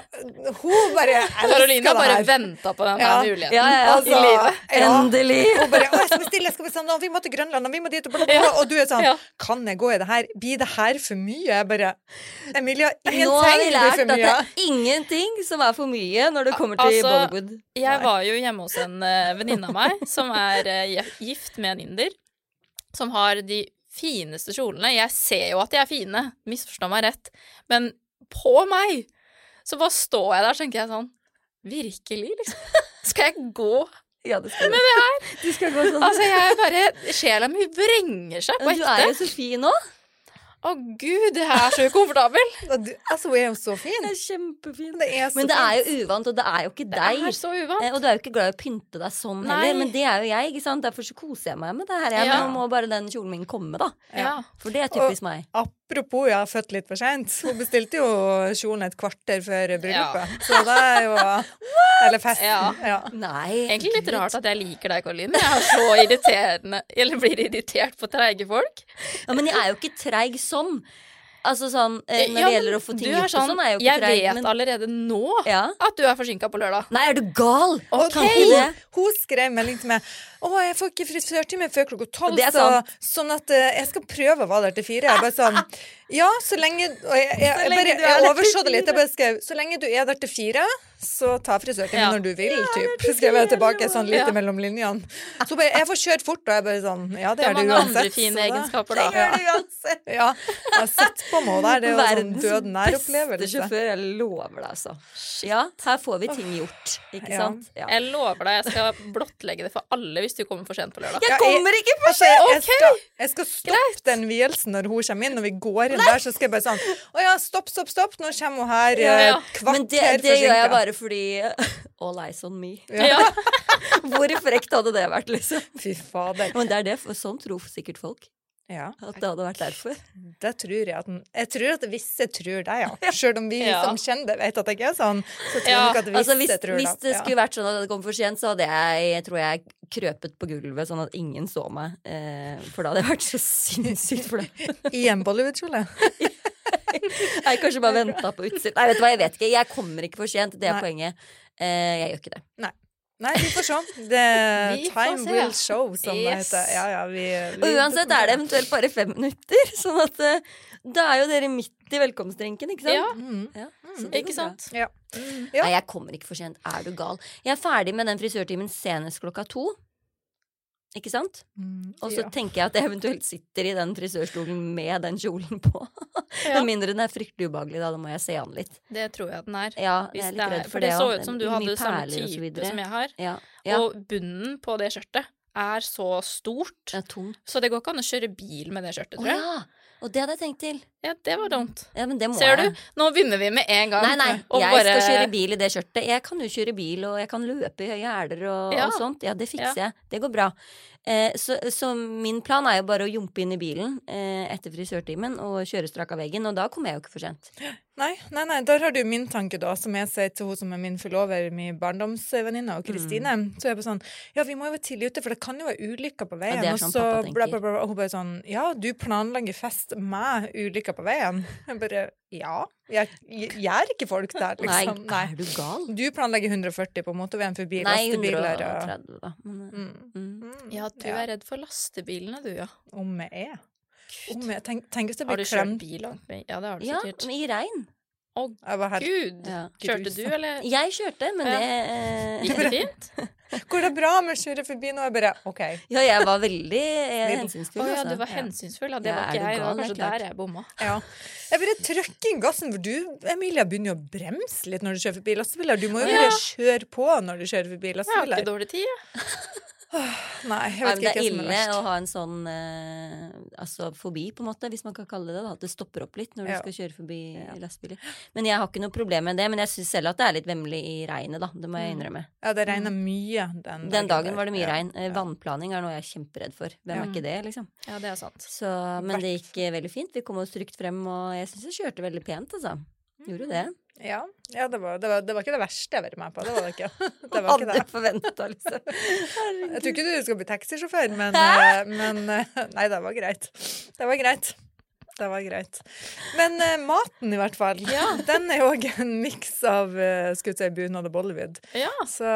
hun bare elsker Karoline det bare her. ventet på den her muligheten Altså, i livet. Endelig. Hun bare, jeg skal bestille, vi må til Grønland, og vi må dit, og blablabla. Og du er sånn, kan jeg gå i det her? Blir det her for mye? Jeg bare, Emilia, Nå har vi ingenting blir lært for at det mye. er ingenting som er for mye når det kommer til Bollywood. Jeg var jo hjemme hos en venninne av meg som er gift med en inder, som har de fineste kjolene. Jeg ser jo at de er fine, misforstå meg rett, men på meg så bare står jeg der, tenker jeg sånn, virkelig, liksom. Skal jeg gå Ja, det skal med det her? Du skal gå sånn. Altså, jeg bare, sjela mi vrenger seg på Men du er ekte. jo så fin nå. Å Gud, jeg er så ukomfortabel. Altså, hun er jo så fin. Det er kjempefin. Det er så Men det er fint. jo uvant, og det er jo ikke Det deg. er så uvant. Og du er jo ikke glad i å pynte deg sånn Nei. heller, men det er jo jeg, ikke sant? Derfor så koser jeg meg med det her. Ja. Nå må bare den kjolen min komme, da. Ja. For det er typisk meg. Apropos, jeg har født litt for sent. Hun bestilte jo kjolen et kvarter før bryllupet. Så det er jo Eller festen. Ja. Nei. Egentlig litt rart at jeg liker deg, Karoline. Jeg er så irriterende, eller blir irritert på treige folk. Ja, men jeg er jo ikke treig sånn. Altså sånn, når Ja, det men gjelder å få ting du er gjort og sånn, er jeg jo ikke Jeg treig. vet Men allerede nå ja. at du er forsinket på lørdag. Nei, er du gal? Og Kan ikke det? hun skrev melding til meg. Jeg får ikke frisørtime før klokka 12, Det er sant. sånn at jeg skal prøve å være der til 4. Jeg bare sånn, ja, så lenge og Så lenge du er der jeg til overså det litt. 4. Jeg bare skrev, så lenge du er der til 4, så ta frisørtime Ja. når du vil, typ. til Skrev jeg 4, tilbake sånn litt Ja. mellom linjene. Så bare, jeg får kjøre fort, og jeg bare sånn, ja, det Det er er det mange uansett. andre fine så det- egenskaper, Det da. gjør det uansett. Ja, jeg har sett på meg der, det er jo sånn døden nær beste opplevelse. sjåfør, jeg lover deg, altså. Ja, her får vi ting gjort, ikke Ja. sant? Ja. Jeg lover deg, jeg skal blottlegge det for alle hvis du kommer for sent på lørdag. Jeg kommer ikke for Altså, jeg skal stoppe den vielsen når hun kommer inn. Når vi går inn der, så skal jeg bare sånn å ja, stopp, nå kommer hun her Ja. Men det kvarter gjør jeg forsinket. bare fordi all eyes on me. Ja. Hvor frekt hadde det vært, liksom? Fy fader. Men det er det, for sånn tror sikkert folk. Ja, At det hadde vært derfor. det tror jeg jeg tror at visse tror det, ja. Selv om vi Ja. som kjenner det, vet at det ikke er sånn, så tror Ja, jeg nok at visse Altså, hvis tror hvis det Ja. skulle vært sånn at det kom for sent, så hadde jeg tror jeg krøpet på gulvet sånn at ingen så meg. For da hadde jeg vært så sinnssykt flau. I en Bollywood-kjole. Jeg kanskje bare venta på utsiden. Nei, vet du hva, jeg vet ikke. Jeg kommer ikke for sent. Det er Nei. poenget. Jeg gjør ikke det. Nei, vi får se. Vi får Time se. will show, som det Yes. heter. Ja, vi Og uansett er det eventuelt bare 5 minutter. Sånn at da er jo dere midt i velkomstdrinken, ikke sant? Ja, Ja, så det går ikke bra. sant? Ja. Nei, jeg kommer ikke for sent. Er du gal? Jeg er ferdig med den frisørtimen senest klokka 2. Ikke sant? Og så Ja. tenker jeg at jeg eventuelt sitter i den frisørstolen med den kjolen på. Ja. Med mindre den er fryktelig ubehagelig, da må jeg se an litt. Det tror jeg den er. Ja, jeg Hvis er det litt er, redd for for det det så også. ut som du Mye hadde samme perler og så type videre. som jeg har. Ja. Og bunnen på det skjørtet er så stort, Det er tungt. så det går ikke an å kjøre bil med det skjørtet, Å tror jeg. ja! Og det hadde jeg tenkt til. Ja, det var dumt. Ja, men det må Ser jeg. du? Nå begynner vi med en gang. Nei, Og jeg bare- skal kjøre bil i det skjørtet. Jeg kan jo kjøre bil, og jeg kan løpe i høye hæler og, Ja. og sånt. Ja, det fikser jeg. Det går bra. Så min plan er jo bare å jumpe inn i bilen etter frisørtimen og kjøre strak av veggen, og da kommer jeg jo ikke for sent. Nei, der har du min tanke da, som jeg sier til hun som er min forlover, min barndomsvenninne og Kristine. Så jeg bare sånn, ja, vi må jo være tidlig ute, for det kan jo være ulykker på veien. Ja, det er og sånn så pappa tenker. bla, bla, bla, og hun bare sånn, ja, du planlegger fest med ulykker på veien. Jeg bare, ja, jeg gjør ikke folk der, liksom. Nei, er du gal? Du planlegger 140 på motorveien forbi Nei, lastebiler. 130 da. Men, Ja, du er redd for lastebilene, du, ja. Om jeg er. Tenk hvis det Har blir du kjørt klemt. bil langt med? Ja, det har du ja, sikkert. men i regn. Jeg var helt Gud! Ja. Kjørte du, eller? Jeg kjørte, men Gikk det fint? Går det bra med å kjøre forbi nå? Jeg bare, ok. Ja, jeg var veldig hensynsfull. Åja, altså. du var hensynsfull. Ja, det Ja, var er ikke du jeg. Det gal? var Det er kanskje klart. der jeg bomma. Ja. Jeg bare trykker inn gassen, for du, Emilia, begynner jo å bremse litt når du kjører forbi lastebiler. Du må jo bare kjøre på når du kjører forbi Jeg har lastebiler. ikke dårlig tid, jeg. Nei, jeg Nei, vet men det ikke er hva som er ille verst. å ha en sånn altså fobi, på en måte, hvis man kan kalle det det. At det stopper opp litt når du Ja. skal kjøre forbi lastebiler. Men jeg har ikke noe problem med det. Men jeg syns selv at det er litt vemmelig i regnet, da. Det må jeg innrømme. Ja, det regner mye Den dagen var det mye Ja. regn. Vannplaning er noe jeg er kjemperedd for. Hvem er ikke det, liksom? Ja, det er sant. Så, men det gikk veldig fint. Vi kom oss trygt frem, og jeg syns jeg kjørte veldig pent, altså. Gjorde det. Ja, det var ikke det verste jeg har vært med på. Det var det ikke. Det var ikke Hadde det. forventa, liksom. Jeg tror ikke du skal bli taxisjåfør, men nei, det var greit. Det var greit. Det var greit. Men maten, i hvert fall, den er jo også en miks av skulle jeg si, bunad og Bollywood. Ja. Så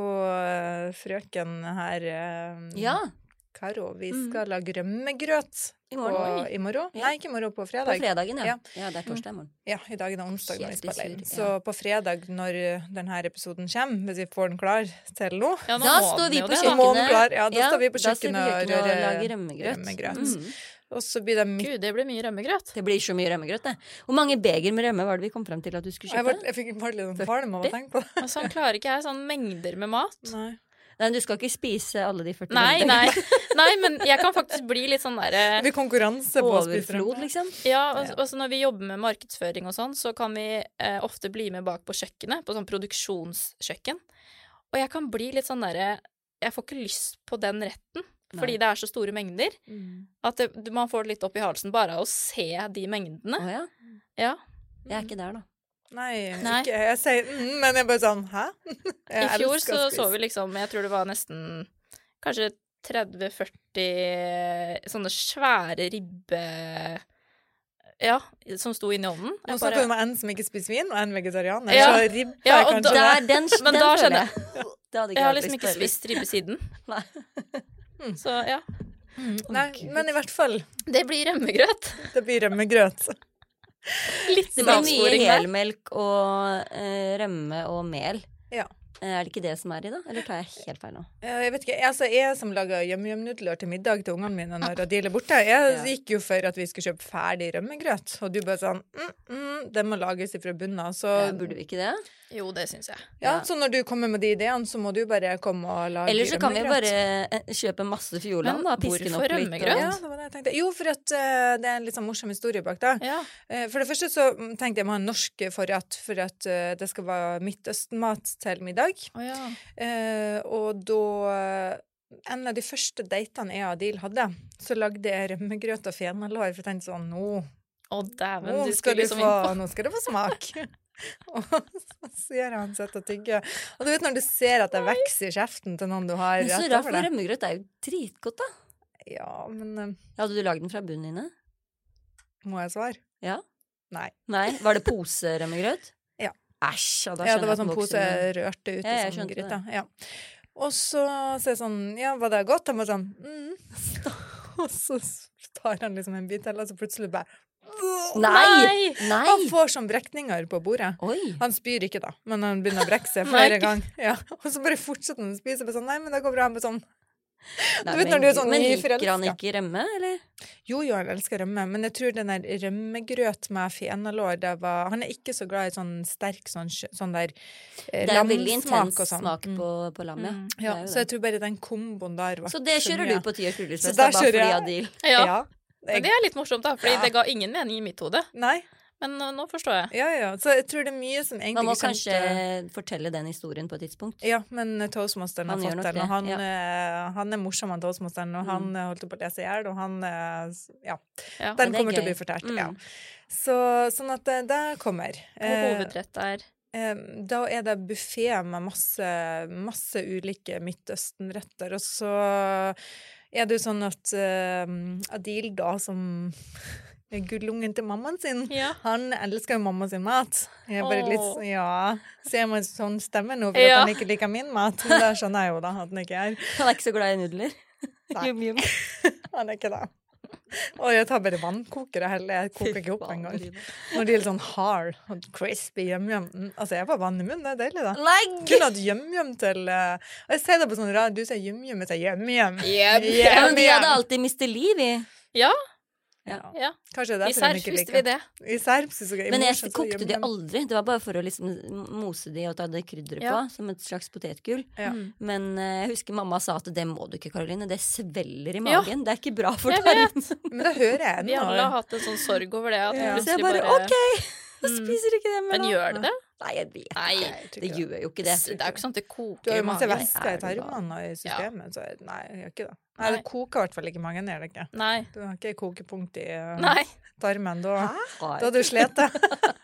hun frøken her Ja. Karo, vi skal lage rømmegrøt I morgen. i morgen. Ja. Nei, ikke i morgen, på På fredag. fredagen, ja. Ja. Ja, det er torsdag i morgen. Ja, i dag er det onsdag når vi Helt spiller inn. sur, Så på fredag, når denne episoden kommer, hvis vi får den klar til nå, Ja, nå Da må står den vi jo på det, så da. må den kjøkkenet. klar. Ja, da Ja, står vi på da står vi kjøkkenet og og rører lager rømmegrøt. rømmegrøt. Mhm. Og så blir det Gud, det blir mye rømmegrøt. Det blir så mye rømmegrøt, det. Hvor mange beger med rømme var det vi kom frem til at du skulle kjøpe? Jeg fikk bare litt kvalm av å tenke på det. Og sånn klarer ikke jeg sånn mengder med mat. Nei. Nei, du skal ikke spise alle de 40 Nei, rømmene. nei, men jeg kan faktisk bli litt sånn Det derre blir konkurranse på å spise Overflod, rømme. liksom. Ja, altså når vi jobber med markedsføring og sånn, så kan vi ofte bli med bak på kjøkkenet, på sånn produksjonskjøkken. Og jeg kan bli litt sånn derre Jeg får ikke lyst på den retten. Fordi det er så store mengder at man får det litt opp i halsen bare av å se de mengdene. Å ja. Ja. Jeg er ikke der, da. Nei, Nei. ikke jeg sier men jeg er bare sånn, hæ? Jeg I fjor elsker å så spise. vi liksom, jeg tror det var nesten kanskje 30-40 sånne svære ribbe... Ja, som sto inni ovnen. Nå snakker du med en som ikke spiser vin, og en vegetarianer. Ja. Så ribbe Ja, er og kanskje Der, det. den Men da føler skjønner jeg. Det hadde Jeg har hatt liksom lyst ikke på heller. spist ribbe siden. Nei. Så ja. Nei, men i hvert fall, Det blir rømmegrøt. det blir rømmegrøt. Litt Det blir mye avsporing der. helmelk og rømme og mel. Ja. Er det ikke det som er i, da? Eller tar jeg helt feil nå? Jeg vet ikke, jeg som lager yum-yum-nudler til middag til ungene mine når Adil er borte, jeg gikk jo for at vi skulle kjøpe ferdig rømmegrøt, og du bare sånn, det må lages ifra bunnen av, så... Ja, burde vi ikke det? Jo, det syns jeg. Ja, så når du kommer med de ideene, så må du bare komme og lage Eller så kan vi rømmegrøt. bare kjøpe masse fiolan, Men da. Piske den opp hvorfor litt. rømmegrøt? Ja, det var det jeg tenkte. Jo, for at det er en litt sånn morsom historie bak da. Ja. For det første så tenkte jeg må ha en norsk forrett, for at det skal være Midtøsten-mat til middag. Å ja. Og da en av de første datene jeg og Adil hadde, så lagde jeg rømmegrøt og fenalår, for jeg tenkte sånn, Å, dæven, nå du skal skulle du liksom inn på. nå skal du få smak. Og så ser han sett og tygge. Og du vet når du ser at det vekser i kjeften til noen du har Men så rett rart, over for det. rømmegrøt er jo dritgodt, da. Ja, men Hadde du lagd den fra bunnen inne? må jeg svare? Ja? Nei. Nei? Var det poserømmegrøt? Ja. Æsj, ja, da skjønner Ja, det var jeg sånn at pose vokser med- rørte ut Ja, i jeg sånn skjønte gryte. Ja. Og så sier jeg sånn, ja, var det godt? Han var sånn, Og så tar han liksom en bit til, og så plutselig bare Nei! Han Nei! får sånn brekninger på bordet. Oi! Han spyr ikke da, men han begynner å brekke seg Nei, flere ikke- ganger. Ja. Og så bare fortsetter han å spise, bare sånn, nei, men det går bra. Han bare sånn, Nei, vet når du er sånn men liker nyforelsket. han ikke rømme, eller? jo, han elsker rømme, men jeg tror den der rømmegrøt med fenalår, han er ikke så glad i sånn sterk, sånn der Det er veldig lamsmak intens og sånn. smak på lam, ja. Det Ja, er jo så det. jeg tror bare den komboen der var Så det kjører mye. du på 10 års Så bryllupsfest, der da, bare kjører fordi jeg. Adil Ja. Ja. Men det er litt morsomt, da, fordi Ja. det ga ingen mening i mitt hode. Nei, Men nå forstår jeg. ja. Så jeg tror det er mye som Man egentlig må ikke kanskje fortelle den historien på et tidspunkt. Ja, men toastmasteren har Han gjør fått nok den, det, og han er morsom, han toastmasteren, og han holdt på å lese i hjel, og han ja, Ja. den men det er kommer til å gøy. bli fortalt. Mm. Ja. Sånn at det kommer. Og hovedrett er Da er det buffé med masse ulike Midtøsten-retter, og så er det jo sånn at Adil da, som er gullungen til mammaen sin, Ja. han elsker jo mamma sin mat. Jeg er bare litt Åh. sånn, ja, ser man sånn stemme nå for Ja. at han ikke liker min mat, men det skjønner jeg jo da, at han ikke er. Han er ikke så glad i nudler. Nei. Jum, jum. Han er ikke det. Og jeg tar bare vannkokere heller. Jeg koker ikke opp en gang. Når de er litt sånn hard og crispy yum-yum. Altså, jeg får vann i munnen, det er deilig da. Kunne hatt yum-yum til... Og jeg sier det på sånn rad, du sier yum-yum, jeg sier yum-yum. Ja, men de hadde alltid mistet liv i. Ja. Kanskje det er I derfor de Serp ikke visste liker. vi det. I Serp synes jeg... Men jeg kokte de aldri. Det var bare for å liksom mose de og ta det krydderet på, som et slags potetgull. Ja. Men jeg husker mamma sa at det må du ikke, Karoline. Det svelger i magen. Det er ikke bra for Jeg tarmen. Men det hører jeg Vi alle ennå. har hatt en sånn sorg over det. At Ja. Så jeg plutselig bare, ok, jeg spiser ikke det mer Men nå. gjør det det? Nei, jeg vet Nei, ikke. Det gjør jo ikke det. Det er jo ikke sånn at det Du koker har i jo masse magen. væske i Er det tarmene og i systemet, så nei, jeg gjør ikke det. Nei, Nei. det koker i hvert fall ikke i magen, gjør det ikke. Nei. Du har ikke kokepunkt i Nei. tarmen, da Hæ? hadde du slet det.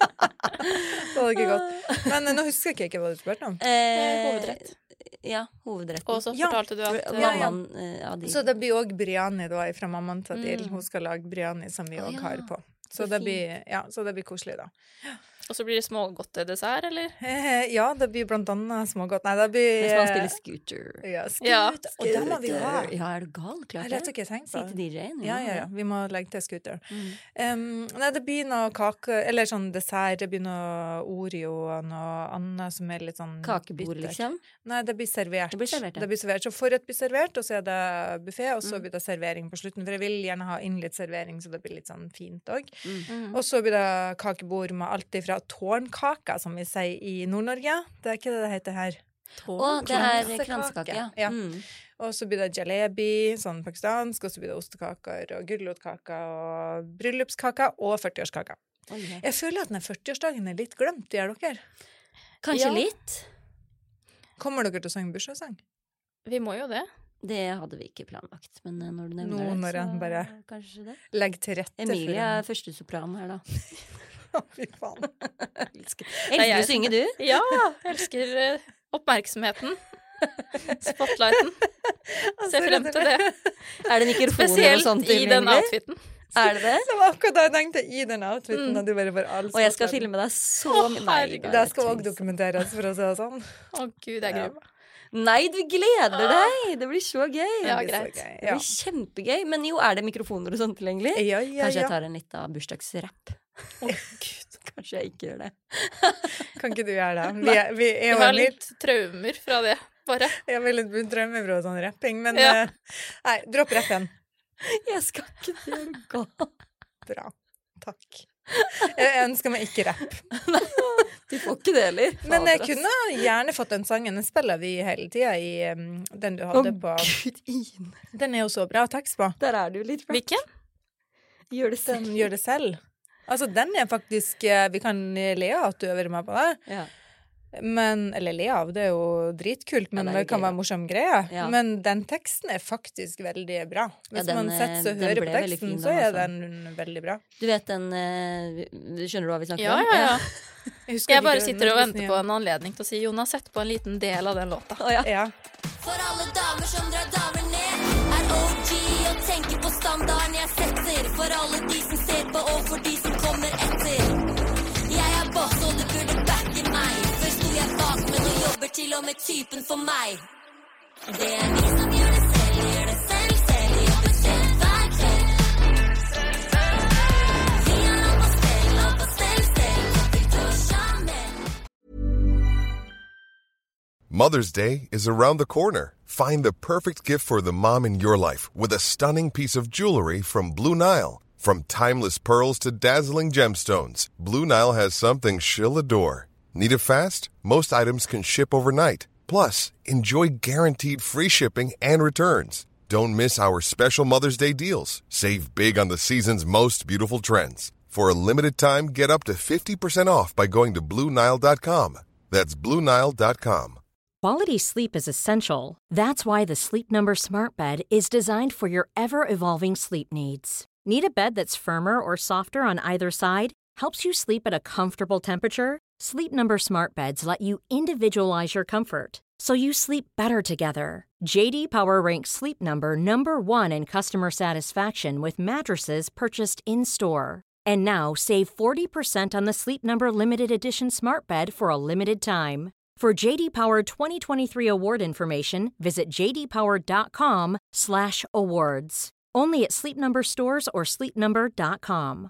Det hadde ikke gått. Men nå husker jeg ikke hva du spurte om. Hovedrett. Ja, hovedretten. Og så Ja. fortalte du at Mammaen av de. Så det blir også biryani da, fra mammaen til Adil. Hun skal lage biryani som vi Å, også ja. har på. Så Så det blir, så det blir koselig da. Og så blir det smågodt til dessert, eller? Ja, det blir blant annet smågodt. Nei, det blir... Mens man spiller scooter. Ja, Ja. Og det må vi ha. Ja, er du gal? Klart Nei, det har det. jeg ikke tenkt Si på. til DJ-en. Ja. Vi må legge til scooter. Mm. Nei, det blir noe kake, eller sånn dessert, det blir noe Oreo og noe annet som er litt sånn Kakebord, bittert. liksom. Nei, det blir servert. Det blir servert, ja. Det blir servert. Så forrett blir servert, og så er det buffet, og så Mm. blir det servering på slutten. For jeg vil gjerne ha inn litt servering, så det blir litt sånn fint også. Mm. Og så blir det kakebord med alt ifra tårnkaka, som vi sier i Nord-Norge. Det er ikke det det heter her. Og det er Kransekake. kransekake, ja. Ja. Mm. Og så blir det jalebi, sånn pakistansk, og så blir det ostekaker og gulrotkaker og bryllupskaker og 40-årskaker. Oi, ja. Jeg føler at den 40-årsdagen er litt glemt, gjør dere? Kanskje Ja. litt. Kommer dere til å synge bursdagssang? Vi må jo det. Det hadde vi ikke planlagt, men når du nevner Nå når det, jeg så bare kanskje det. Legg til rette Emilie er førstesopran her, da. Fy faen. Elsker er du jeg å synge, du? Ja, jeg elsker oppmerksomheten. Spotlighten. Ser frem til det. Er det mikrofoner og Spesielt sånt i den tilgjengelig? outfiten. Er det det? Det var akkurat det jeg tenkte i den outfiten. At du bare får all Og jeg skal spotlighten. filme deg så mye. Nei, herregud. Det skal også dokumenteres, for å si det sånn. Å gud, jeg gruer meg. Nei, du gleder deg! Det blir så gøy. Ja, Det blir så greit. gøy. Det Ja. blir kjempegøy. Men jo, er det mikrofoner og sånt tilgjengelig? Ja, Kanskje jeg ja. tar en litt av bursdagsrapp. Å gud. Kanskje jeg ikke gjør det. Kan ikke du gjøre det? Vi er Jeg jo har litt litt traumer fra det, bare. Jeg vil litt drømme fra sånn rapping, men Ja. nei, dropp rappen. Jeg skal ikke det, er du gal. Bra. Takk. Jeg ønsker meg ikke rapp. Du får ikke det heller. Men jeg Fader, ass. kunne gjerne fått den sangen. Den spiller vi hele tida i den du hadde på. Gud, Ine. Den er jo så bra tekst på. Der er du litt bra. Hvilken? Gjør det Den selv. gjør det selv. Altså, den er faktisk Vi kan le av at du øver meg på det. Ja. Men, eller le av, det er jo dritkult, men Ja, det er det kan gøy, være da. morsom greie. Ja. Men den teksten er faktisk veldig bra. Hvis den, man setter seg og den hører ble på veldig teksten, fin, så den, er altså. den veldig bra. Du vet den Skjønner du hva vi snakker Ja, om? ja, ja. husker Jeg ikke bare den sitter og nesten venter på en anledning til å si Jonas, sett på en liten del av den låta. Å, ja. Ja. For alle damer som drar damer ned, er OG og tenker på standarden jeg setter. For alle de som ser på, og for de som kommer etter. Jeg er boss, og du burde backe meg. Før sto jeg bak, men nå jobber til og med typen for meg. Det er vi som gjør det selv, selv, jobber selv hver kveld. Vi er opp og stell, topping på Chanel. Mother's Day is around the corner. Find the perfect gift for the mom in your life with a stunning piece of jewelry from Blue Nile. From timeless pearls to dazzling gemstones, Blue Nile has something she'll adore. Need it fast? Most items can ship overnight. Plus, enjoy guaranteed free shipping and returns. Don't miss our special Mother's Day deals. Save big on the season's most beautiful trends. For a limited time, get up to 50% off by going to BlueNile.com. That's BlueNile.com. Quality sleep is essential. That's why the Sleep Number Smart Bed is designed for your ever-evolving sleep needs. Need a bed that's firmer or softer on either side? Helps you sleep at a comfortable temperature? Sleep Number Smart Beds let you individualize your comfort, so you sleep better together. JD Power ranks Sleep Number number 1 in customer satisfaction with mattresses purchased in-store. And now, save 40% on the Sleep Number Limited Edition Smart Bed for a limited time. For JD Power 2023 award information, visit jdpower.com/awards. Only at Sleep Number stores or sleepnumber.com.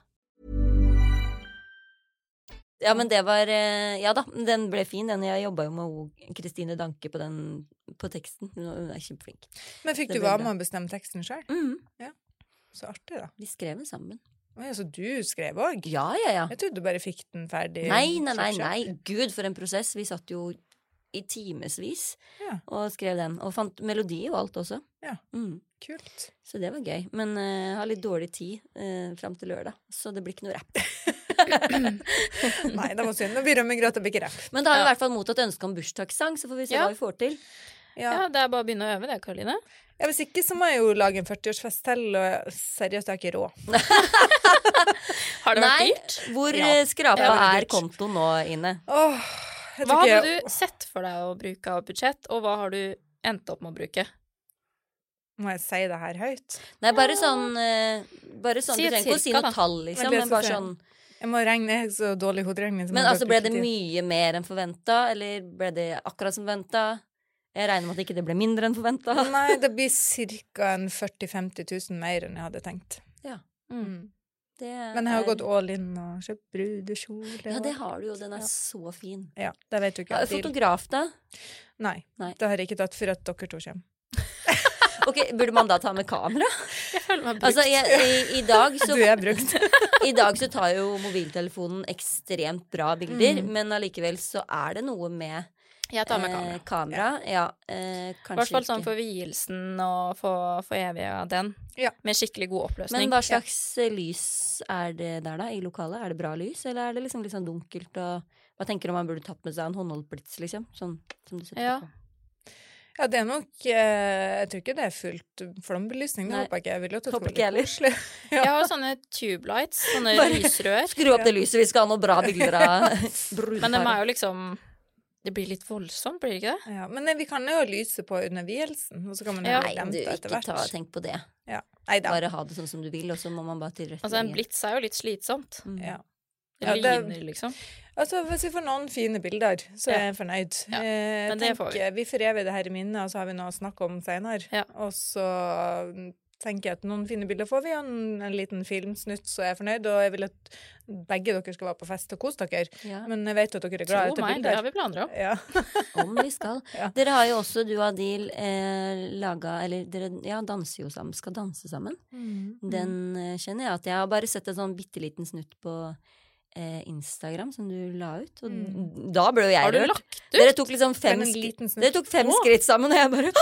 Ja, men det var ja da, den ble fin. Jeg jobbet jo med Kristine Danke på teksten. Hun kjempeflink. Men fikk Det du ble være bra. med å bestemme teksten selv? Ja. Så artig da. Vi skrev den sammen. Så du skrev også? Ja. Jeg trodde du bare fikk den ferdig. Nei. Gud, for en prosess. Vi satt jo i timesvis og skrev den. Og fant melodi og alt også. Ja, kult. Så det var gøy. Men jeg har litt dårlig tid frem til lørdag, så det blir ikke noe rapp. Nei, det var synd. Nå blir det med grøt og bikke rapp. Men da har vi i hvert fall mottatt ønske om bursdagssang, så får vi se hva vi får til. Ja, det er bare å begynne å øve det, Karoline. Ja, hvis ikke så må jeg jo lage en 40-årsfest til, og seriøst, jeg har ikke råd. Har det vært dyrt? Hvor skrapa er kontoen nå, Ine? Hva hadde du sett for deg å bruke av budsjett, og hva har du endt opp med å bruke? Må jeg si det her høyt? Nei, bare sånn du trenger ikke å si noe tall, liksom, men bare sånn. Jeg må regne, jeg er så dårlig hoderegning. Men altså, ble det mye mer enn forventet, eller ble det akkurat som ventet? Jeg regner med at ikke det ble mindre enn forventet. Nei, det blir cirka 40-50 000 mer enn jeg hadde tenkt. Ja. Men jeg har gått all in og kjøpt brudekjole. Ja, det har du jo. Den er så fin. Ja, det vet du ikke. Fotograf, da? Nei, det har jeg ikke tatt for at dere to kommer. Ok, burde man da ta med kamera? Jeg føler meg brukt. Altså, i dag så Du er brukt. I dag så tar jo mobiltelefonen ekstremt bra bilder, men allikevel så er det noe med Jeg tar med kamera. Kanskje I hvert fall sånn for vielsen og for evig av den. Ja. Med skikkelig god oppløsning. Men hva slags lys er det der da, i lokalet? Er det bra lys, eller er det liksom litt sånn dunkelt? Og hva tenker du om man burde tatt med seg en håndholdblitz, liksom? Sånn som du setter på. Ja, det er nok jeg tror ikke det er fullt flombelysning. Det håper jeg ikke. Jeg vil jo at det skal være litt koselig. Jeg har sånne tube lights, sånne lysrør. Skru opp det lyset, vi skal ha noen bra bilder av brudeparet. Men de er jo liksom det blir litt voldsomt, blir det ikke det? Ja, men vi kan jo lyse på under vielsen, og så kan man jo lempe etter hvert. Tenk på det. Ja. Bare ha det sånn som du vil, og så må man bare tilrettelegge. Altså, en blitz er jo litt slitsomt. Ja. Det lyner, liksom. Altså, hvis vi får noen fine bilder, så er jeg fornøyd. Ja, men det får vi. Vi forever det her i minnet, og så har vi noe å snakke om senere. Ja. Og så tenker jeg at noen fine bilder får vi, og en liten filmsnutt, så er jeg fornøyd. Og jeg vil at begge dere skal være på fest og kose dere. Ja. Men jeg vet at dere er glad etter bilder. Det har vi planer om. Ja. Om vi skal. Ja. Dere har jo også, du og Adil, dere danser jo sammen, skal danse sammen. Den kjenner jeg at jeg har bare sett en sånn bitteliten snutt på Instagram som du la ut, og da ble jo jeg rørt. Har du lagt ut? Dere tok liksom 5 skritt sammen, og jeg bare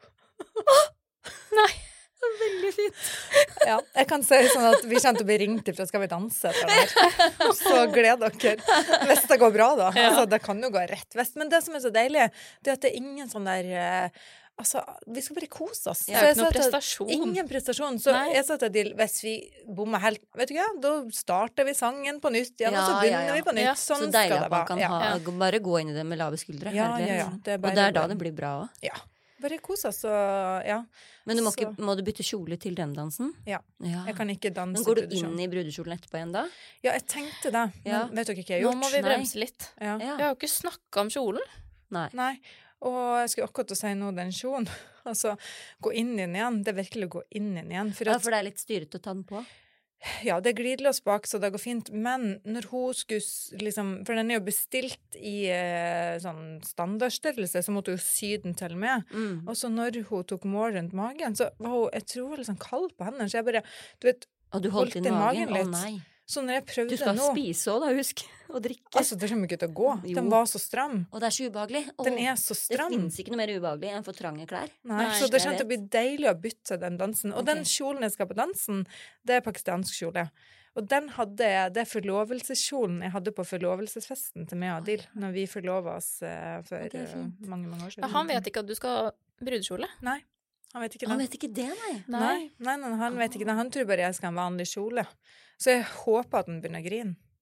Nei. Veldig fint. Ja, jeg kan si sånn at vi kommer til å bli ringt ifra Skal vi danse etter det her. Så gled dere. Hvis det går bra, da. Altså, det kan jo gå rett vest. Men det som er så deilig, det er at det er ingen sånn der altså, vi skal bare kose oss. Det er ikke noen prestasjon. Ingen prestasjon. Så jeg sa til hvis vi bommer helt, vet du hva, da starter vi sangen på nytt igjen, og så begynner vi på nytt. Sånn så deilig at man kan bare gå inn i det med lave skuldre. Ja. Det og det er da det blir bra også. Ja. Bare kose oss, Men må du bytte kjole til den dansen? Ja. Jeg kan ikke danse. Men går du inn i brudekjolen etterpå igjen da? Ja, jeg tenkte det. Men vet dere ikke jeg har gjort? Nå må vi bremse litt. Ja. Vi har jo ikke snakket om kjolen. Nei. Og jeg skulle akkurat si noe den kjolen. Altså, gå inn i den igjen. Det er virkelig å gå inn i den igjen. For det er litt styrete å ta den på? Ja, det er glidelås bak, så det går fint. Men når hun skulle liksom, for den er jo bestilt i sånn standardstørrelse, så måtte hun sy den til med. Og så når hun tok mål rundt magen, så var hun, jeg tror hun var liksom kald på hendene, så jeg bare, du vet, og du holdt inn magen litt. Nei. Så når jeg prøvde nå... Du skal spise også da, husk, og drikke. Altså, det kommer ikke til å gå. Den var så stram. Og det er så ubehagelig. Den er så stram. Det finnes ikke noe mer ubehagelig enn for trange klær. Nei, så det kommer til å bli deilig å bytte den dansen. Og den kjolen jeg skal på dansen, det er pakistansk kjole. Og den hadde jeg, det er forlovelseskjolen jeg hadde på forlovelsesfesten til meg og Adil, når vi forlovet oss for mange år siden. Ja, han vet ikke at du skal ha brudekjole? Nei. Han vet ikke det. Han vet ikke det, nei, han vet ikke det. Han tror bare jeg skal ha en vanlig kjole. Så jeg håper at han begynner å grine.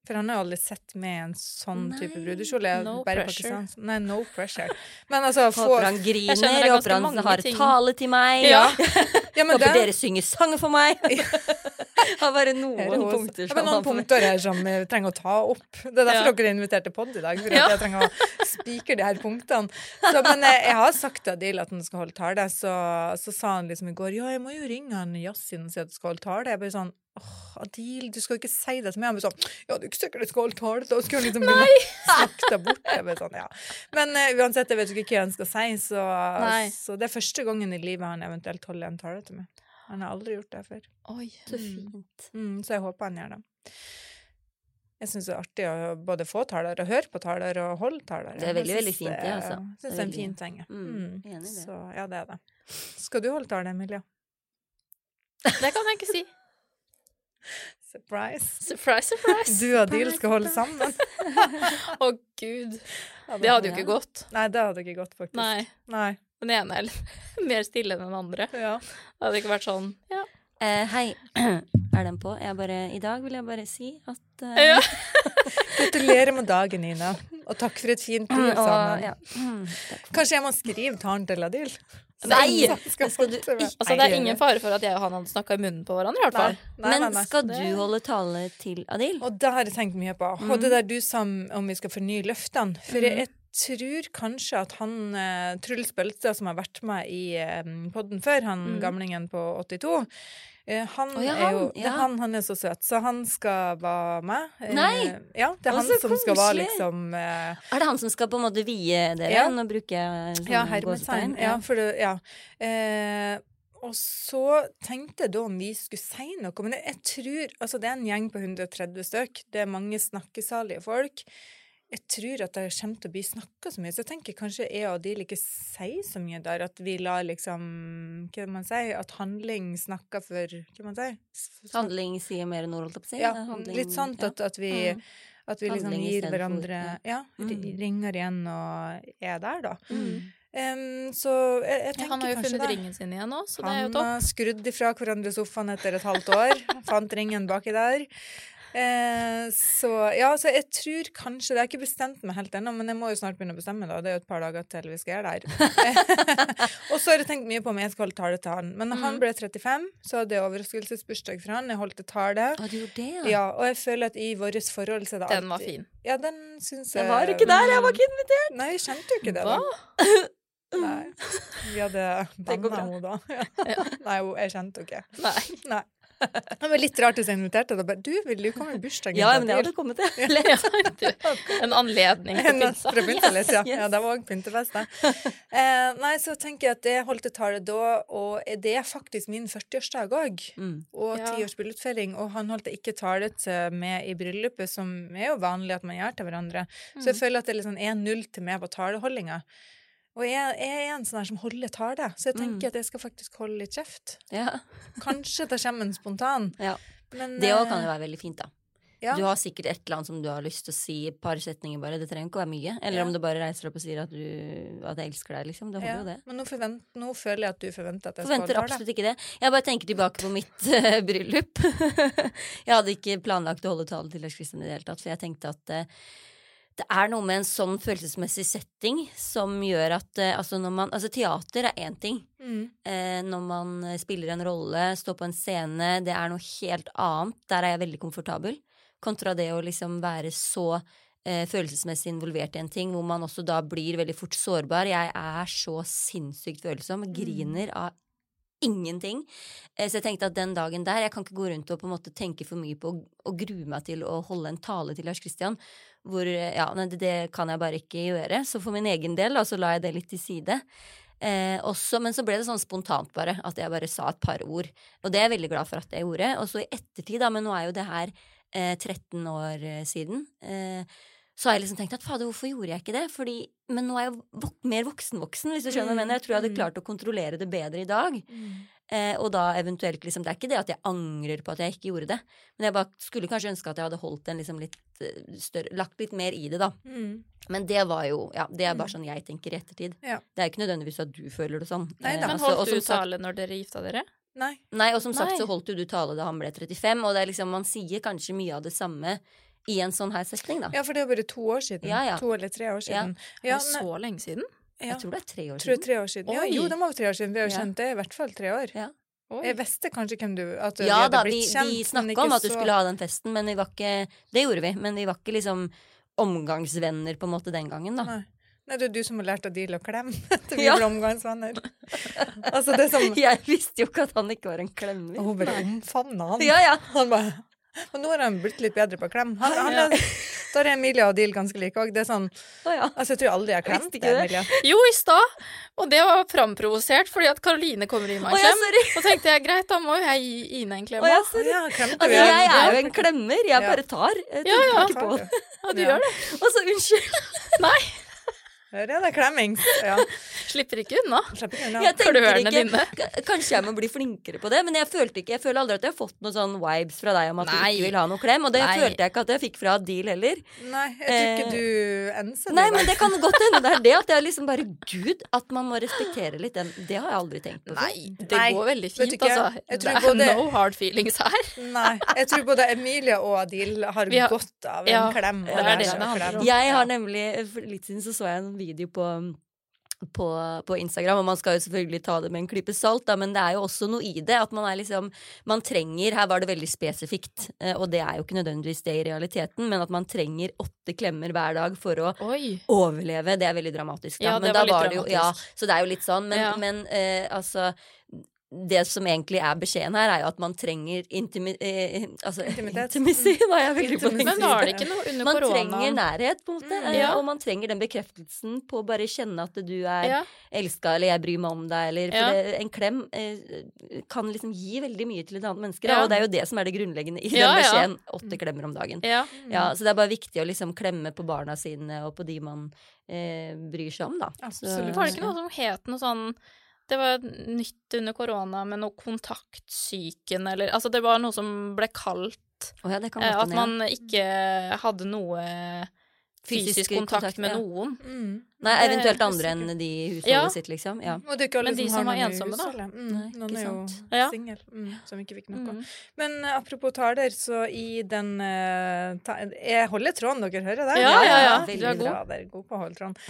For han har jo aldri sett med en sånn type brudekjole. No bare pressure. pakistansk. Nei, no pressure. Men altså, Håper han Jeg skjønner griner, det er håper ganske han mange har ting. tale til meg. Ja, men Håper dere synger sanger for meg. Har bare noen punkter men noen punkter her som jeg trenger å ta opp. Det er derfor dere er invitert til podd i dag, for at jeg trenger å spikre de her punktene. Så, men jeg har sagt til Adil at han skal holde tale, så sa han liksom i går, ja, jeg må jo ringe han Yasin og si at du skal holde tale. Jeg bare sånn, Adil, du skal jo ikke si det til meg. Han bare sånn, ja, du er ikke sikkert du skal holde tale, da skal jeg liksom begynne å snakke deg bort. Jeg bare sånn, ja. Men uansett, jeg vet ikke hva han skal si, så det er første gangen i livet han eventuelt holder en tale til meg. Han har aldri gjort det før. Oi, Så fint. Så jeg håper han gjør det. Jeg synes det er artig å både få taler og høre på taler og holde taler. Det er veldig, veldig fint, det, altså. Jeg synes det er en fin ting. Enig i det. Så ja, det er det. Skal du holde tale, Emilia? det kan jeg ikke si. Surprise. Surprise, surprise. Du og Adil skal holde sammen. Å, Gud. Det hadde jo ikke gått. Nei, det hadde ikke gått, faktisk. Nei. Den ene er litt mer stille enn den andre. Ja. Det hadde ikke vært sånn, ja. Hei, er den på? I dag vil jeg bare si at Ja. Gratulerer med dagen, Nina. Og takk for et fint liv sammen. ja. Kanskje jeg må skrive talen til Adil? Nei! Skal skal du fortsette med. Altså, det er ingen fare for at jeg og han hadde snakket i munnen på hverandre, i hvert fall. Men skal du holde tale til Adil? Og det har jeg tenkt mye på. Og det der du sa om vi skal fornye løftene. For jeg tror kanskje at han Truls Bølstad, som har vært med i podden før, han gamlingen på 82, han er så søt, så han skal være med. Nei! Ja, det er han som skal være liksom Er det han som skal på en måte vie dere? Nå bruker jeg sånn hermetegn. Ja, for det, og så tenkte jeg da om vi skulle si noe, men jeg tror, altså det er en gjeng på 130 stykk, det er mange snakkesalige folk. Jeg tror at det kommer til å bli snakket så mye, så jeg tenker kanskje jeg og Adil ikke sier så mye der, at vi lar liksom, hva man sier, at handling snakker for, hva man sier? Handling sier mer enn ord, holdt jeg på å si. Ja, handling, litt sånt at vi liksom Handling gir istedenfor, hverandre, ringer igjen og er der da. Så jeg tenker Han har jo kanskje funnet det. ringen sin igjen nå, så det er jo Han topp. har skrudd ifra hverandre sofaen etter et halvt år, fant ringen baki der. Så jeg tror kanskje, det er ikke bestemt meg helt ennå, men jeg må jo snart begynne å bestemme da, det er jo et par dager til vi skal gjøre der. Og så har jeg tenkt mye på om jeg skal holde tale til han, men når han ble 35, så hadde jeg overraskelsesbursdag for han, jeg holdt tale. Du gjorde det, ja. Ja, og jeg føler at i våres forhold så er det alltid... Den var fin. Ja, den synes jeg... Jeg var ikke der, jeg var ikke invitert. Nei, jeg kjente jo ikke det da. Nei, vi hadde bannet henne da. Ja. Nei, jeg kjente jo ikke. Nei. Det var litt rart hvis jeg inviterte deg. Du, vil du komme i bursdagen? Ja, men det hadde kommet til. En anledning til å pynte pynte litt, ja. Ja, det var også pyntefest, det. Nei, så tenker jeg at jeg holdt et tale da, og det er faktisk min 40-årsdag også, og 10-års bryllupsfeiring, og han holdt ikke tale til meg i bryllupet, som er jo vanlig at man gjør til hverandre. Så jeg føler at det liksom er 0 til meg på taleholdinga. Og jeg er en sånn her som holder tale, så jeg tenker at jeg skal faktisk holde litt kjeft. Ja. Kanskje det kommer en spontan. Ja. Men, Det også kan jo være veldig fint da. Ja. Du har sikkert et eller annet som du har lyst til å si, et par setninger bare, det trenger ikke å være mye. Eller om du bare reiser opp og sier at jeg elsker deg, liksom. Det holder jo det. Men nå føler jeg at du forventer at jeg Forventer skal holde absolutt ikke det. Jeg bare tenker tilbake på mitt bryllup. Jeg hadde ikke planlagt å holde tale til Lars Kristian i det hele tatt, for jeg tenkte at det er noe med en sånn følelsesmessig setting som gjør at teater er én ting. Når man spiller en rolle, står på en scene, det er noe helt annet. Der er jeg veldig komfortabel. Kontra det å liksom være så følelsesmessig involvert i en ting, hvor man også da blir veldig fort sårbar. Jeg er så sinnssykt følsom, griner av ingenting. Så jeg tenkte at den dagen der, jeg kan ikke gå rundt og på en måte tenke for mye på å grue meg til å holde en tale til Lars Kristian, hvor, det kan jeg bare ikke gjøre. Så for min egen del, så la jeg det litt til side. Men så ble det sånn spontant bare, at jeg bare sa et par ord. Og det er jeg veldig glad for at jeg gjorde. Og så i ettertid, men nå er jo det her 13 år siden, så har jeg liksom tenkt at fader, hvorfor gjorde jeg ikke det? Men nå er jeg mer voksen, hvis du skjønner hva jeg mener. Jeg tror jeg hadde klart å kontrollere det bedre i dag. Og da eventuelt liksom, det er ikke det at jeg angrer på at jeg ikke gjorde det, men jeg bare skulle kanskje ønske at jeg hadde holdt den liksom litt større, lagt litt mer i det da. Men det var jo, det er bare sånn jeg tenker i ettertid. Det er ikke nødvendigvis at du føler det sånn. Men holdt du tale når dere gifta dere? Nei, og som sagt så holdt du tale da han ble 35, og det er liksom, man sier kanskje mye av det samme i en sånn her setting, da. Ja, for det er bare 2 år siden. Ja. 2 eller 3 år siden. Ja, Er det så lenge siden? Jeg tror det er 3 år Tror jeg siden. 3 år siden. Ja, Oi. jo, det var 3 år siden. Vi har jo kjent det i hvert fall 3 år. Ja. Jeg visste kanskje hvem du at vi Ja hadde da, blitt kjent. vi men snakket ikke om at du så- skulle ha den festen, men vi var ikke, det gjorde vi, men vi var ikke liksom omgangsvenner på en måte den gangen, da. Nei, det er du som har lært å deale og klemme til vi Ja. ble omgangsvenner. Altså, det er som... Jeg visste jo ikke at han ikke var en klemmer. Og hun bare omfavnet han. Ja. Han bare... Og nå har han blitt litt bedre på å klemme. Da er Emilia og Deal ganske like også. Det er sånn... Ja. Altså, jeg tror aldri jeg har klemt Visste det, ikke det. Emilia. Jo, i stad. Og det var framprovosert, fordi at Karoline kommer i meg en Å, ja, klem. sorry. Og tenkte jeg, greit, da må jo jeg gi Ine en klem. Å, ja, også. sorry. Ja, klemte Altså, vi. jeg er jo en klemmer, jeg Ja. bare tar. Jeg Ja, tenker ja. ikke på det. Ja, du Ja. gjør det. Og så unnskyld. Nei, Det er det klemming. Ja. slipper ikke unna. Slipper ikke unna. Jeg tenker Klørne ikke, dine. kanskje jeg må bli flinkere på det, men jeg føler aldri at jeg har fått noen sånn vibes fra deg om at Nei. du ikke vil ha noe klem, og det Nei. følte jeg ikke at jeg fikk fra Deal heller. Nei, jeg tror ikke du enser Nei, men det kan godt hende det er det at jeg liksom bare, Gud, at man må respektere litt den, det har jeg aldri tenkt på. Nei, det Nei, går veldig vet du fint, ikke, altså. jeg Det tror er både- no hard feelings her. Nei, jeg tror både Emilia og Adil har Vi har- godt av en Ja, klem. det og er lære det seg det å handler klemme. om. Jeg har nemlig, for litt siden så jeg en video på Instagram, og man skal jo selvfølgelig ta det med en klype salt, da, men det er jo også noe i det, at man er liksom, man trenger, her var det veldig spesifikt, og det er jo ikke nødvendigvis det i realiteten, men at man trenger 8 klemmer hver dag for å Oi. overleve, det er veldig dramatisk. Da. Ja, det men var da litt det jo, dramatisk. ja, så det er jo litt sånn, men, Ja. men altså det som egentlig er beskjeden her, er jo at man trenger Intimitet. intimacy, var jeg veldig på Intimacy. Men var det ikke noe under man korona? trenger nærhet, på en måte, Ja. og man trenger den bekreftelsen på å bare kjenne at du er Ja. elska, eller jeg bryr meg om deg, eller for Ja. en klem kan liksom gi veldig mye til et annet menneske, Ja. og det er jo det som er det grunnleggende i Ja, den ja. beskjeden, 8 klemmer om dagen. Ja. Ja, så det er bare viktig å liksom klemme på barna sine, og på de man bryr seg om, da. Absolutt. Var det ikke noe som het noe sånn det var nytt under korona med noe kontaktsyken, eller altså det var noe som ble kalt Å ja, det kan godt at hende, man ikke hadde noe fysisk kontakt med ja. noen. Nei, Det er eventuelt helt andre enn sikkert. de i husholdet Ja. sitt, liksom. Ja. Og det er ikke alle Men de som har var noen i ensomme, da? husholdet. Nei, Noen ikke er jo sant. Ja. single, som ikke fikk noe. Mm. Men apropos taler, så i den jeg holder tråden, dere hører det? Ja. Veldig Du er god. bra, dere er gode på å holde tråden.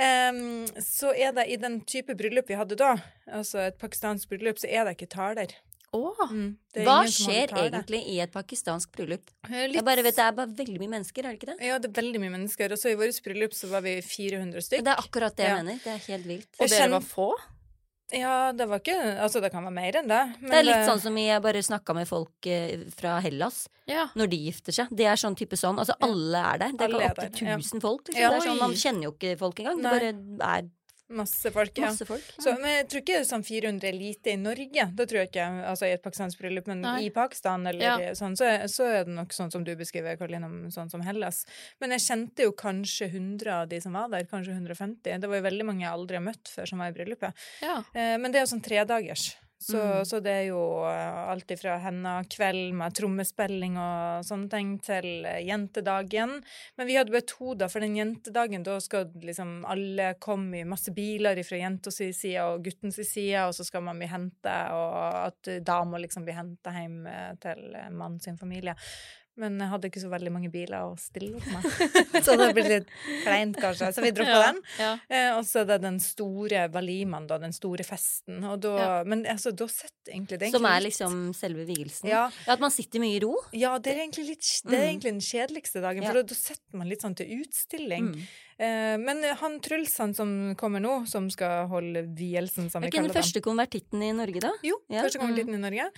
Så er det i den type bryllup vi hadde da, altså et pakistansk bryllup, så er det ikke taler. Å, Det er Hva ingen som skjer holder tale. egentlig i et pakistansk bryllup? Litt- Jeg bare vet, det er bare veldig mye mennesker, er det ikke det? Ja, det er veldig mye mennesker. Og så i vårt bryllup så var vi 400 stykk. Det er akkurat det jeg Ja. mener. Det er helt vilt. og Jeg dere kjenner- var få? Ja, det var ikke Altså, det kan være mer enn det. Det er litt sånn som jeg bare snakka med folk fra Hellas Ja. når de gifter seg. Det er sånn type sånn. Altså alle er der. Det Alle er er opptil der, ja. 1000 folk. Liksom. Ja. Det er sånn, Man Oi. kjenner jo ikke folk engang. Nei. Det bare er masse folk. Ja. masse folk. Så, men jeg tror ikke sånn 400 er lite i Norge. Det tror jeg ikke, altså i et pakistansk bryllup, men Nei. i Pakistan eller Ja. sånn, så er det nok sånn som du beskriver, Karoline, om sånn som Hellas. Men jeg kjente jo kanskje 100 av de som var der, kanskje 150. Det var jo veldig mange jeg aldri har møtt før som var i bryllupet. Ja. Men det er jo sånn 3-dagers. Så det er jo alt ifra henna-kveld med trommespilling og sånne ting til jentedagen. Men vi hadde bare 2 da, for den jentedagen da skal liksom alle komme i masse biler fra jentens side og guttens side, og så skal man bli hentet, og at da må liksom bli hentet hjem til mann sin familie. Men jeg hadde ikke så veldig mange biler å stille opp med. Så det ble litt kleint, kanskje. Så vi droppa den. Ja. Og så er det den store valimaen, da, den store festen. Og da, Men altså, da sitter egentlig det Som egentlig er litt- liksom selve vielsen. Ja. At man sitter mye i ro. Ja, det er egentlig det er egentlig den kjedeligste dagen, Ja. for da setter man litt sånn til utstilling. Men han Truls, han som kommer nå, som skal holde vielsen, som Er vi ikke den kaller det. første konvertitten i Norge, da? Jo, Ja. første gang liten i Norge.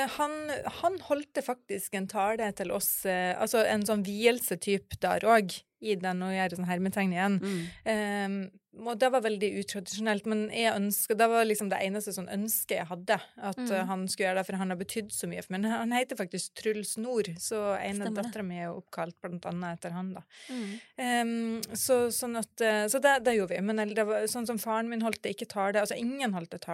Han holdt faktisk en tale til oss, altså en sånn vielsetyp der òg, i den, og jeg gjør sånn hermetegn igjen. Og det var veldig utradisjonelt, men det var liksom det eneste sånn ønsket jeg hadde, at han skulle gjøre det, for han har betydd så mye for meg. Men han heter faktisk Truls Nord, så en av Stemmer det. datteren min er jo oppkalt blant annet etter han da. Så det gjorde vi, men det var, sånn som faren min holdt det ikke tale, altså ingen holdt det tale.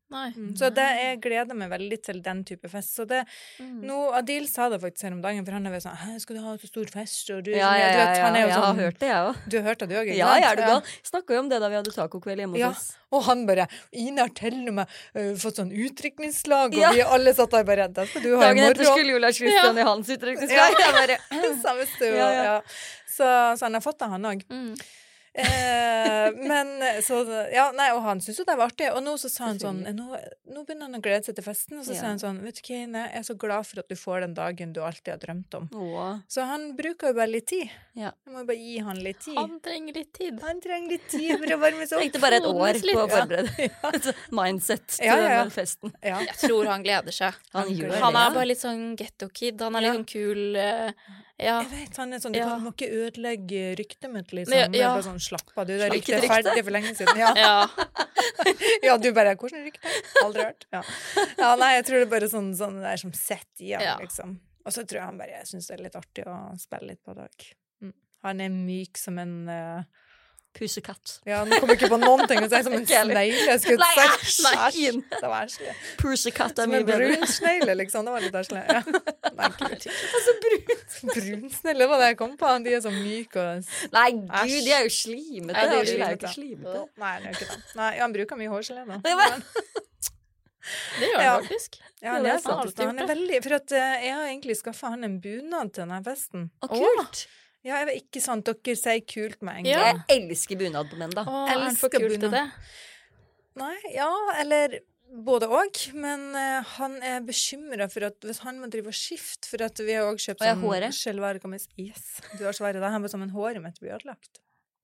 Nei. Så jeg gleder meg veldig til den type fest. Så det, Adil sa det faktisk her om dagen, for han er sånn, skal du ha så stor fest? Og du, Ja, du vet, han er jo jeg sånn, har hørt det, jeg også. Du har hørt det, du også, ikke Ja, sant? er du gal? Snakket jo om det da vi hadde tacokveld hjemme hos oss. Og han bare, Ine har til og med fått sånn utdrikningslag, og vi alle satt der bare, det skal du ha i Dagen etter morgen. skulle jo Lars Kristian i hans utdrikningslag. Jeg bare, Samme stue, Ja. Så han har fått det, han også. Men så, og han synes jo det var artig, og nå så sa han sånn, nå begynner han å glede seg til festen, og så sa han sånn, vet du hva, Ine, jeg er så glad for at du får den dagen du alltid har drømt om. Så han bruker jo bare litt tid. Jeg må bare gi han litt tid. Han trenger litt tid. Han trenger litt tid for å varme seg opp. tenkte bare et år på å forberede mindset til den festen. Jeg tror han gleder seg. Han gjør det. Han er bare litt sånn ghetto-kid. Han er litt sånn kul. Jeg vet, han er sånn, du må ikke ødelegge ryktet mitt, liksom. Det er bare sånn, slapp av, du, det ryktet er ferdig for lenge siden. Ja, du bare, hvordan rykte? Aldri hørt. Nei, jeg tror det er bare sånn det er som sett i han, liksom. Og så tror jeg han bare, jeg synes det er litt artig å spille litt på dag. Han er myk som en... Pusekatt. Ja, nå kommer jeg ikke på noen ting å si, som en snegle, jeg skulle sagt. Nei, det var æslig. Pusekatt er Som mye en bedre. brun snegle, liksom, det var litt æslig. Nei, gud. Altså Brun snegle var det jeg kom på, de er så myke og... Nei, gud, de er jo slimete. Nei, de er jo slimete. ikke slimete. Nei, det er ikke det. Nei, han bruker mye hårgelé nå. Det gjør han faktisk. Ja, det er faktisk. Han er veldig... For at jeg har egentlig skaffet han en bunad til denne festen. Å, kult. Ja, jeg vet ikke sant, dere sier kult med en gang. Jeg elsker bunad på menn, da. Er han for kult til det? Nei, eller både og, men han er bekymret for at hvis han må drive og skifte, for at vi har også kjøpt sånn sjelvarekamis. Yes, du har svaret det. Han var som en håret mitt blir ødelagt.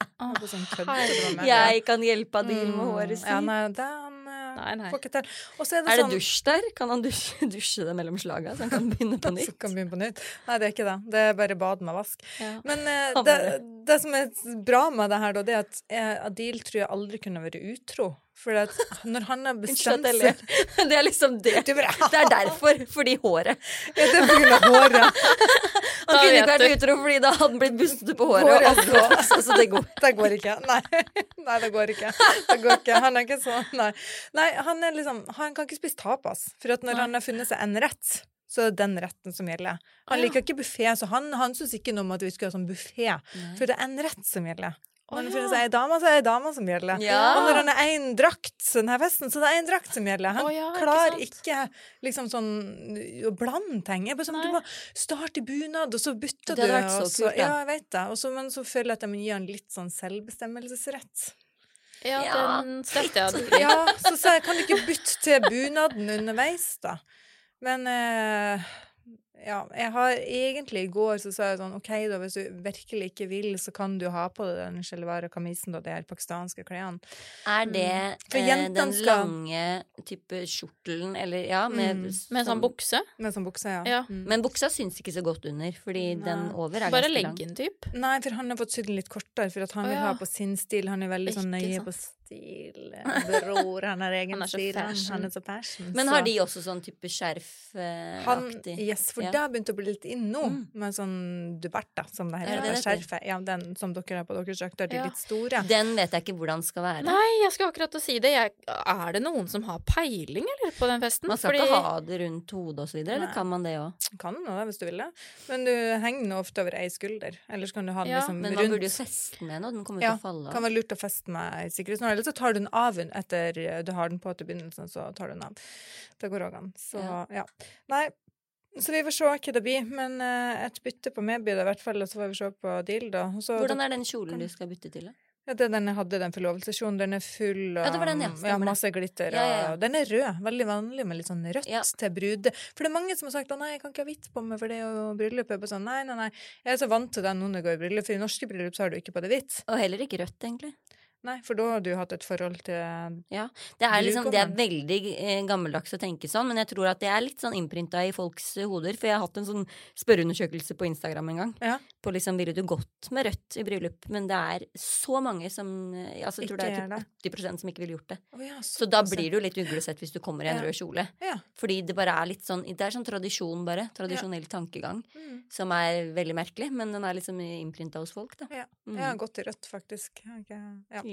Jeg kan hjelpe Adil med håret sitt. Ja, nei, det han får ikke til. Og så er det dusj der? Kan han dusje det mellom slaga, så han kan begynne på nytt? Så kan begynne på nytt. Nei, det er ikke det. Det er bare bad med vask. Men det som er bra med det her, da, det er at Adil tror jeg aldri kunne vært utro. For at når han har bestemt seg... Det er liksom det. Det er derfor, fordi håret. Ja, det er på grunn av håret. Han kunne ikke vært utro fordi da hadde han blitt bustet på håret. Så det går ikke. Nei, det går ikke. Det går ikke. Han er ikke sånn, nei, han er liksom, han kan ikke spise tapas. For at når han har funnet seg en rett, så er det den retten som gjelder. Han liker ikke buffet, så han synes ikke noe om at vi skal ha sånn buffet. For det er en rett som gjelder. Og når han finner seg en dame, så er det en dame som gjelder. Og når han er en drakt, denne festen, så det er en drakt som gjelder. Han klarer ikke liksom sånn å blande ting. Jeg bare sånn, du må starte i bunad, og så bytter du. Det hadde vært så kult, ja, jeg vet det. Men så føler jeg at jeg må gi han litt sånn selvbestemmelsesrett. Ja, den støtter jeg. Ja, så sa jeg, kan du ikke bytte til bunaden underveis da? Men... jeg har egentlig i går så sa jeg sånn, ok da, hvis du virkelig ikke vil, så kan du ha på den sjelvare-kamisen da, det er pakistanske klærne. Er det den lange type kjortelen, eller med sånn bukse? Med sånn bukse, ja. Men buksa syns ikke så godt under, fordi den over er bare ganske lang. leggen, typ? Nei, for han har fått sydd den litt kortere, for at han vil ha på sin stil. Han er veldig sånn nøye på stil. Bror, han har egen stil. Han er så passion. Men har de også sånn type skjerf-aktig? Yes, for det har begynt å bli litt inn nå, med sånn duberta, som det heter. Det skjerfet. Ja, den som dere har på deres drakter, de litt store. Den vet jeg ikke hvordan skal være. Nei, jeg skal akkurat til å si det. Er det noen som har peiling, eller, på den festen? Man skal ikke ha det rundt hodet og så videre, eller kan man det også? Kan noe det, hvis du vil det. Men du henger nå ofte over ei skulder. Ellers kan du ha den liksom rundt. Men man burde jo feste med noe, den kommer til å falle av. Ja, kan være lurt å feste med ei sikkerhetsnål. Eller så tar du den av etter du har den på til begynnelsen, så tar du den av. Det går også an. Så, Nei, så vi får se hva det blir, men et bytte på meg blir det i hvert fall, og så får vi se på deal da. Hvordan er den kjolen du skal bytte til da? Ja, det er den jeg hadde, den forlovelsesjonen. Den er full av masse glitter. Og den er rød. Veldig vanlig med litt sånn rødt til brude. For det er mange som har sagt, nei, jeg kan ikke ha hvitt på meg, for det er jo bryllup. Jeg er sånn, nei. Jeg er så vant til den når jeg går i bryllup, for i norske bryllup så har du ikke på det hvitt. Og heller ikke rødt, egentlig. Nei, for da har du hatt et forhold til det er liksom, det er veldig gammeldags å tenke sånn, men jeg tror at det er litt sånn innprintet i folks hoder, for jeg har hatt en sånn spørreundersøkelse på Instagram en gang, på liksom, ville du gått med rødt i bryllup, men det er så mange som, jeg tror det er typ 80% som ikke ville gjort det. Så da blir du litt uglesett hvis du kommer i en rød kjole. Fordi det bare er litt sånn, det er sånn tradisjon bare, tradisjonell tankegang, som er veldig merkelig, men den er liksom innprintet hos folk da. Jeg har gått i rødt faktisk.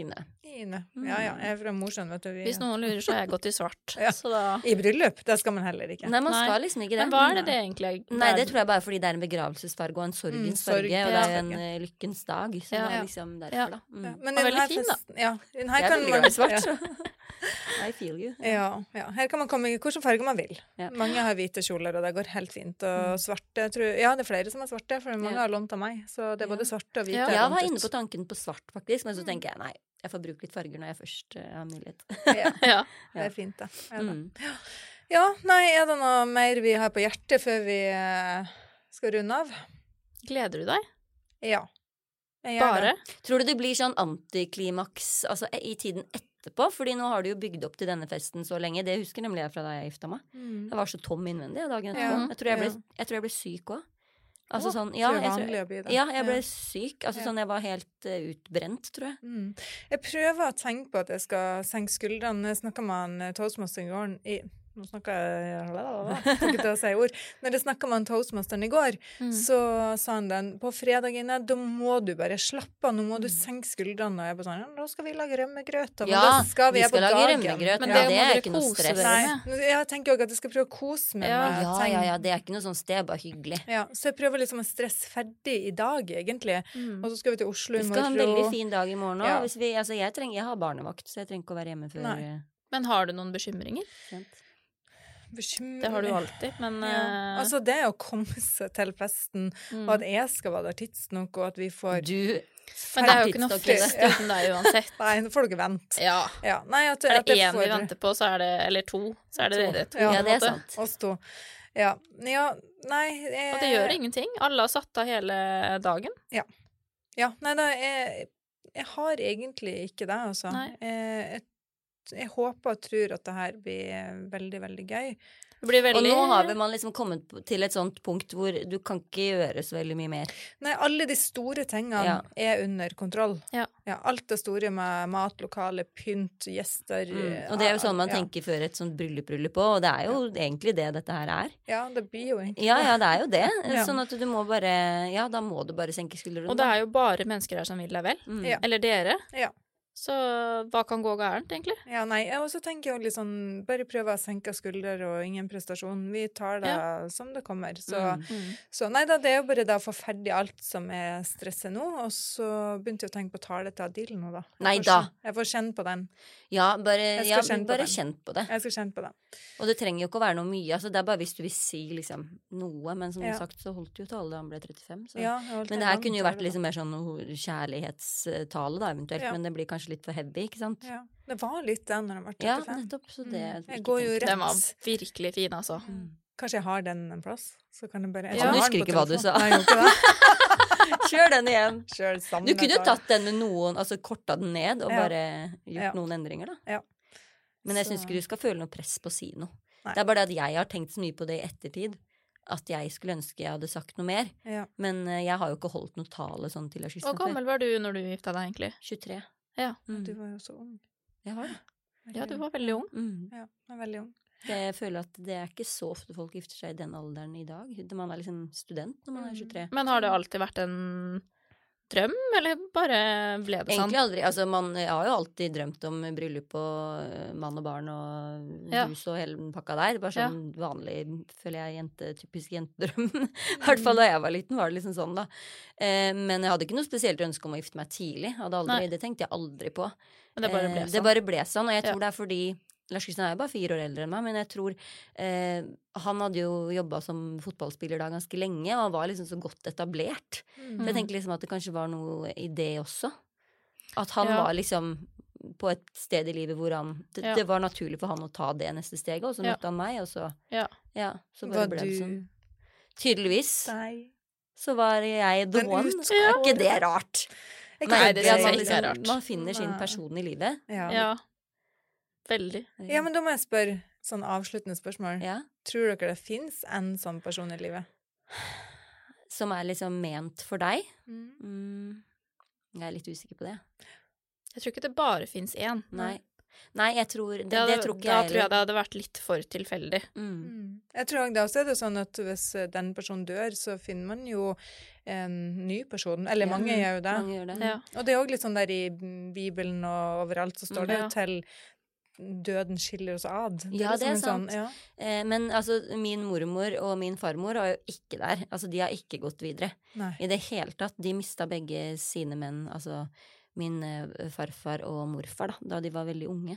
Ine. Ine. Ja, jeg er fra Mosjøen, vet du. Hvis noen lurer, så har jeg gått i svart. Ja. Så da... I bryllup, det skal man heller ikke. Nei, man skal liksom ikke det. Men hva er det egentlig? Nei, det tror jeg bare fordi det er en begravelsesfarge og en sorgens sorg, farge, og det er jo en ja. Lykkens dag, så Ja. det er liksom derfor, da. Ja, men Og den veldig her fin, da. Ja, den her Jeg er kan veldig man glad i svart, ja. så I feel you. Ja. Her kan man komme i hvilken farge man vil. Ja. Mange har hvite kjoler, og det går helt fint. Og svarte, ja, det er flere som har svarte, for mange har lånt av meg. Så det er både svarte og hvite. Ja. Jeg var inne på tanken på svart, faktisk, men så tenker jeg nei, jeg får bruke litt farger når jeg først har mulighet. Ja, Ja. det er fint, det. Er det. Mm. Ja, nei, er det noe mer vi har på hjertet før vi skal runde av? Gleder du deg? Ja. Jeg gjør Bare? det. Tror du det blir sånn antiklimaks altså, i tiden etterpå? Fordi nå har du jo bygd opp til denne festen så lenge. Det husker nemlig jeg fra da jeg gifta meg. Jeg var så tom innvendig dagen etterpå. Ja, Jeg tror jeg ble syk òg. Altså Å, sånn, så ja, det er jeg vanlig tror, å bli det. ja, jeg ble Ja. syk. Altså Ja. sånn, jeg var helt utbrent, tror jeg. Jeg prøver å tenke på at jeg skal senke skuldrene. Jeg snakket med en toastmaster i går Nå snakker jeg ikke til å si ord. Når jeg snakket med en toastmasteren i går, så sa han den på fredagene, da må du bare slappe av, nå må du senke skuldrene. Og jeg bare sånn, ja, da skal vi lage rømmegrøt. Og Ja, da skal vi vi skal på lage dagen. rømmegrøt, Men ja, det det må er dere ikke noe kose stress. dere. Nei, jeg tenker også at jeg skal prøve å kose meg Ja. med Ja, ting. ja, det er ikke noe sånn sted, bare hyggelig. Ja, så jeg prøver liksom å stresse ferdig i dag, egentlig. Og så skal vi til Oslo i Vi morgen. skal ha en veldig fin dag i morgen òg. Ja. Jeg har barnevakt, så jeg trenger ikke å være hjemme før Nei. Men har du noen bekymringer? sent. Det har du alltid, men Ja. Altså, det å komme seg til festen, og at jeg skal være der tidsnok, og at vi får Du Men det er jo ikke noe tidsnok i det. fest uten deg uansett. Nei, nå får dere vente. Ja. Ja, nei, at Er jeg det én får- vi venter på, så er det Eller to, så er det dere to. Ja, på Ja, en det er måte. sant. Oss to. Ja. Ja, nei Og det gjør ingenting. Alle har satt av hele dagen. Ja, nei da, jeg har egentlig ikke det, altså. Nei. Jeg håper og tror at det her blir veldig, veldig gøy. Det blir Og veldig nå har vel man liksom kommet til et sånt punkt hvor du kan ikke gjøre så veldig mye mer. Nei, alle de store tingene Ja. er under kontroll. Ja. Alt det store med mat, lokale, pynt, gjester. Og det er jo sånn man ja. tenker før et sånt bryllup på, og det er jo egentlig det dette her er. Ja, det blir jo egentlig Ja, det er jo det. Ja. Sånn at du må bare Ja, da må du bare senke skuldrene. Og det er jo bare mennesker her som vil deg vel. Ja. Eller dere. Ja. Så hva kan gå gærent, egentlig? Ja, nei, og så tenker jeg jo litt sånn, bare prøve å senke skuldre og ingen prestasjon. Vi tar det som det kommer. Så nei da, det er jo bare da å få ferdig alt som er stresset nå, og så begynte jeg å tenke på tale til Adil nå da. Nei da. Jeg får kjenne på den. Ja, bare Jeg skal kjenne på den. kjenn på det. Jeg skal kjenne på den. Og det trenger jo ikke å være noe mye. Altså, det er bare hvis du vil si liksom noe. Men som Ja. sagt, så holdt jo tale da han ble 35. Så. Ja, jeg holdt Men en det her lang kunne jo tale vært da. liksom mer sånn noe kjærlighetstale, da, eventuelt. Ja. Men det blir kanskje litt for heavy, ikke sant? Ja, det var litt det når jeg var 35. Ja, nettopp. Så det Jeg går jo rett. Den var virkelig fin, altså. Kanskje jeg har den en plass, så kan jeg bare... Ja. Jeg Han har husker den på ikke hva du telefonen. sa. Nei, jeg gjorde ikke det. Kjør den igjen! Selv sammen Du kunne jo med tatt den med noen, altså korta den ned og Ja. bare gjort Ja. noen endringer, da. Ja. Men jeg Så- syns ikke du skal føle noe press på å si noe. Nei. Det er bare det at jeg har tenkt så mye på det i ettertid. At jeg skulle ønske jeg hadde sagt noe mer. Ja. Men jeg har jo ikke holdt noe tale sånn til jeg Hvor gammel var du når du gifta deg, egentlig? 23. Ja. Mm. Du var jo så ung. Jeg var det. Ja, du var veldig ung. Mm. Ja, jeg er veldig ung. Jeg føler at det er ikke så ofte folk gifter seg i den alderen i dag. Man er liksom student når man er 23. Men har det alltid vært en drøm, eller bare ble det sånn? Egentlig aldri. Altså, man har jo alltid drømt om bryllup og mann og barn og Ja. hus og hele den pakka der. Bare sånn vanlig, føler jeg, typisk jentedrøm. I hvert fall da jeg var liten, var det liksom sånn, da. Men jeg hadde ikke noe spesielt ønske om å gifte meg tidlig. Nei. Det tenkte jeg aldri på. Men det bare ble Det sånn. bare ble sånn, og jeg tror Ja. det er fordi Lars Kristian er jo bare 4 år eldre enn meg, men jeg tror han hadde jo jobba som fotballspiller da ganske lenge, og var liksom så godt etablert. Så jeg tenker liksom at det kanskje var noe i det også. At han Ja. var liksom på et sted i livet hvor han Ja. det var naturlig for han å ta det neste steget, og så Ja. møtte han meg, og så Ja. så Var bare ble det sånn. du Tydeligvis Nei. så var jeg the Den one. utskåret. Er ikke det rart? Nei, det Ja, synes man jeg ikke er rart. Man finner sin Nei. person i livet. Ja. Ja. Veldig. Ja, men da må jeg spørre sånn avsluttende spørsmål. Ja. Tror dere det finnes en sånn person i livet? Som er liksom ment for deg. Jeg er litt usikker på det. Jeg tror ikke det bare fins én. Nei. Nei, jeg tror det tror ikke Da jeg tror jeg det hadde vært litt for tilfeldig. Jeg tror også det er det sånn at hvis den personen dør, så finner man jo en ny person. Eller mange gjør jo det. Mange gjør det. Ja. Og det er også litt sånn der i Bibelen og overalt så står det Ja. til døden skiller oss ad. Ja, det er liksom en sant. ja. Men altså, min mormor og min farmor var jo ikke der. Altså, de har ikke gått videre. Nei. I det hele tatt. De mistet begge sine menn, altså min farfar og morfar, da de var veldig unge.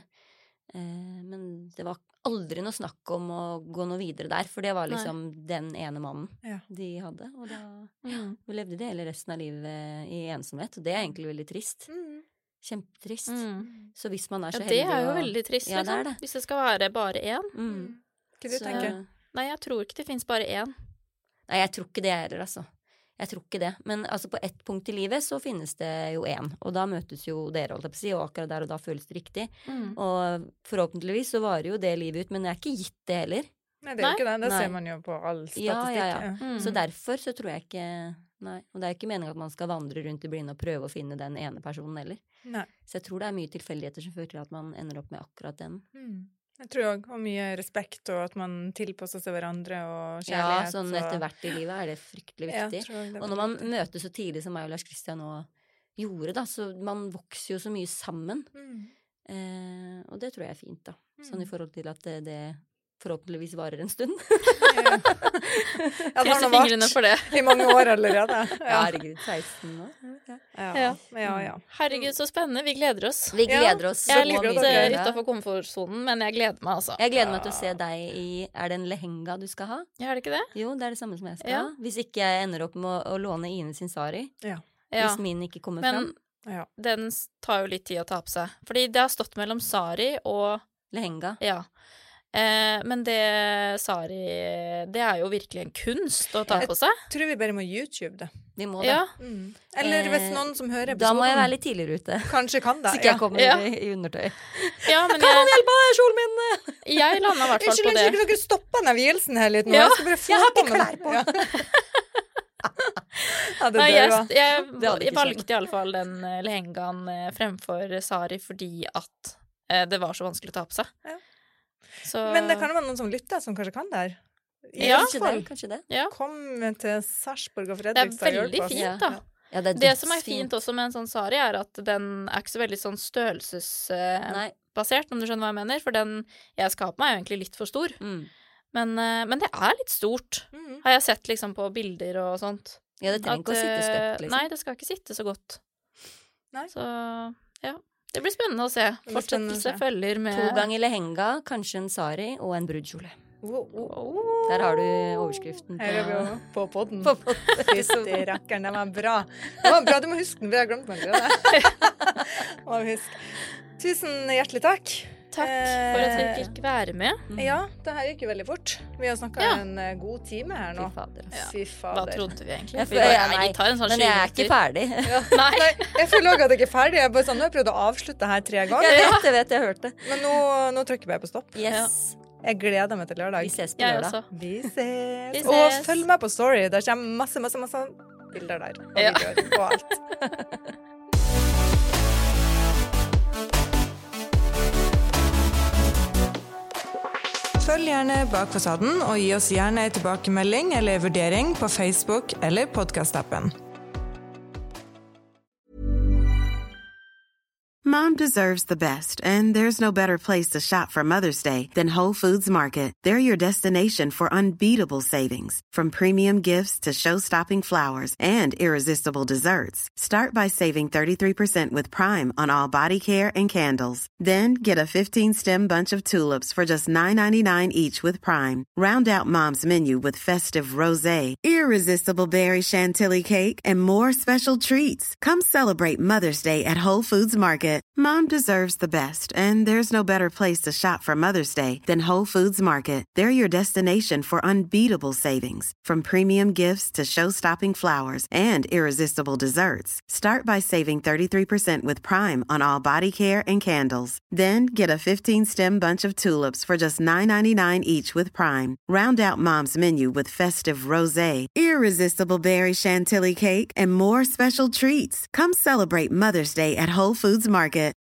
Men det var aldri noe snakk om å gå noe videre der, for det var liksom den ene mannen de hadde. Og da levde de hele resten av livet i ensomhet, og det er egentlig veldig trist. Kjempetrist. Så hvis man er så heldig det er jo veldig trist, Ja, det er liksom. det. Hvis det skal være bare én. Hva du tenker? Nei, jeg tror ikke det finnes bare én. Nei, jeg tror ikke det heller, altså. Jeg tror ikke det. Men altså, på ett punkt i livet så finnes det jo én. Og da møtes jo dere, holdt jeg på å si, og akkurat der og da føles det riktig. Og forhåpentligvis så varer jo det livet ut, men det er ikke gitt det heller. Nei, det er jo ikke det. Det Nei. ser man jo på all statistikk. Ja. Så derfor så tror jeg ikke Nei. Og det er ikke meningen at man skal vandre rundt i blinde og prøve å finne den ene personen heller. Nei. Så jeg tror det er mye tilfeldigheter som fører til at man ender opp med akkurat den. Jeg tror også, og mye respekt, og at man tilpasser seg hverandre, og kjærlighet. Ja, sånn etter hvert i livet er det fryktelig viktig. Og når man møtes så tidlig som meg og Lars Christian nå gjorde, da, så man vokser jo så mye sammen. Og det tror jeg er fint, da. Sånn i forhold til at det forhåpentligvis varer en stund. Krysser fingrene for det. I mange år allerede. Herregud, 16 nå. Ja. Herregud, så spennende. Vi gleder oss. Vi gleder oss. Jeg er så litt mye. utenfor komfortsonen, men jeg gleder meg, altså. Jeg gleder meg til å se deg i Er det en lehenga du skal ha? Ja, er det ikke det? Jo, det er det samme som jeg skal ha. Hvis ikke jeg ender opp med å låne Ine sin sari. Hvis min ikke kommer fram. Men den tar jo litt tid å ta på seg. Fordi det har stått mellom sari og lehenga. Ja. Men det sari, det er jo virkelig en kunst å ta på seg. Jeg tror vi bare må YouTube det. Vi må det. Ja. Eller hvis noen som hører episoden. Da må jeg være litt tidligere ute. Kanskje kan det. Så ikke jeg kommer i undertøy. Ja, men kan noen hjelpe meg, kjolen min? Jeg landet i hvert fall på det. Unnskyld, dere stopper den vielsen her litt nå. Ja. Jeg skal bare få har ikke på klær på. Nei, jeg valgte i alle fall den lehengaen fremfor sari fordi at det var så vanskelig å ta på seg. Så... Men det kan jo være noen som lytter, som kanskje kan det her. Kanskje det. Ja. Kom til Sarpsborg og Fredrikstad. Det er veldig fint, da. Ja, det som er fint også med en sånn sari, er at den er ikke så veldig sånn størrelsesbasert, om du skjønner hva jeg mener. For den jeg skal ha på meg, er jo egentlig litt for stor. Men det er litt stort. Har jeg sett liksom på bilder og sånt. Ja, det trenger ikke å sitte støtt, liksom. Nei, det skal ikke sitte så godt. Nei. Så, ja. Det blir spennende å se. Fortsettelse følger med 2 ganger lehenga, kanskje en sari og en brudkjole. Der har du overskriften Her er vi jo på podden. Fysti rakkeren, den var bra. Det var bra, du må huske den, for jeg har glemt meg allerede. Tusen hjertelig takk. Takk for at vi fikk være med. Ja, det her gikk jo veldig fort. Vi har snakket en god time her nå. Fy fader. Hva trodde vi egentlig? Vi tar en sånn men jeg er ikke ferdig. Nei, jeg føler også at jeg ikke er ferdig. Jeg bare sånn, nå har jeg prøvd å avslutte her 3 ganger. Jeg vet, jeg hørte. Men nå trykker vi bare på stopp. Yes. Jeg gleder meg til lørdag. Vi ses på lørdag. Vi ses. Og følg meg på Story. Der kommer masse bilder der. Og videoer og alt. Følg gjerne Bak fasaden, og gi oss gjerne en tilbakemelding eller vurdering på Facebook eller podcast-appen. Mom deserves the best, and there's no better place to shop for Mother's Day than Whole Foods Market. They're your destination for unbeatable savings, from premium gifts to show-stopping flowers and irresistible desserts. Start by saving 33% with Prime on all body care and candles. Then get a 15-stem bunch of tulips for just $9.99 each with Prime. Round out Mom's menu with festive rosé, irresistible berry chantilly cake, and more special treats. Come celebrate Mother's Day at Whole Foods Market. Mom deserves the best, and there's no better place to shop for Mother's Day than Whole Foods Market. They're your destination for unbeatable savings, from premium gifts to show-stopping flowers and irresistible desserts. Start by saving 33% with Prime on all body care and candles. Then get a 15-stem bunch of tulips for just $9.99 each with Prime. Round out Mom's menu with festive rosé, irresistible berry chantilly cake, and more special treats. Come celebrate Mother's Day at Whole Foods Market.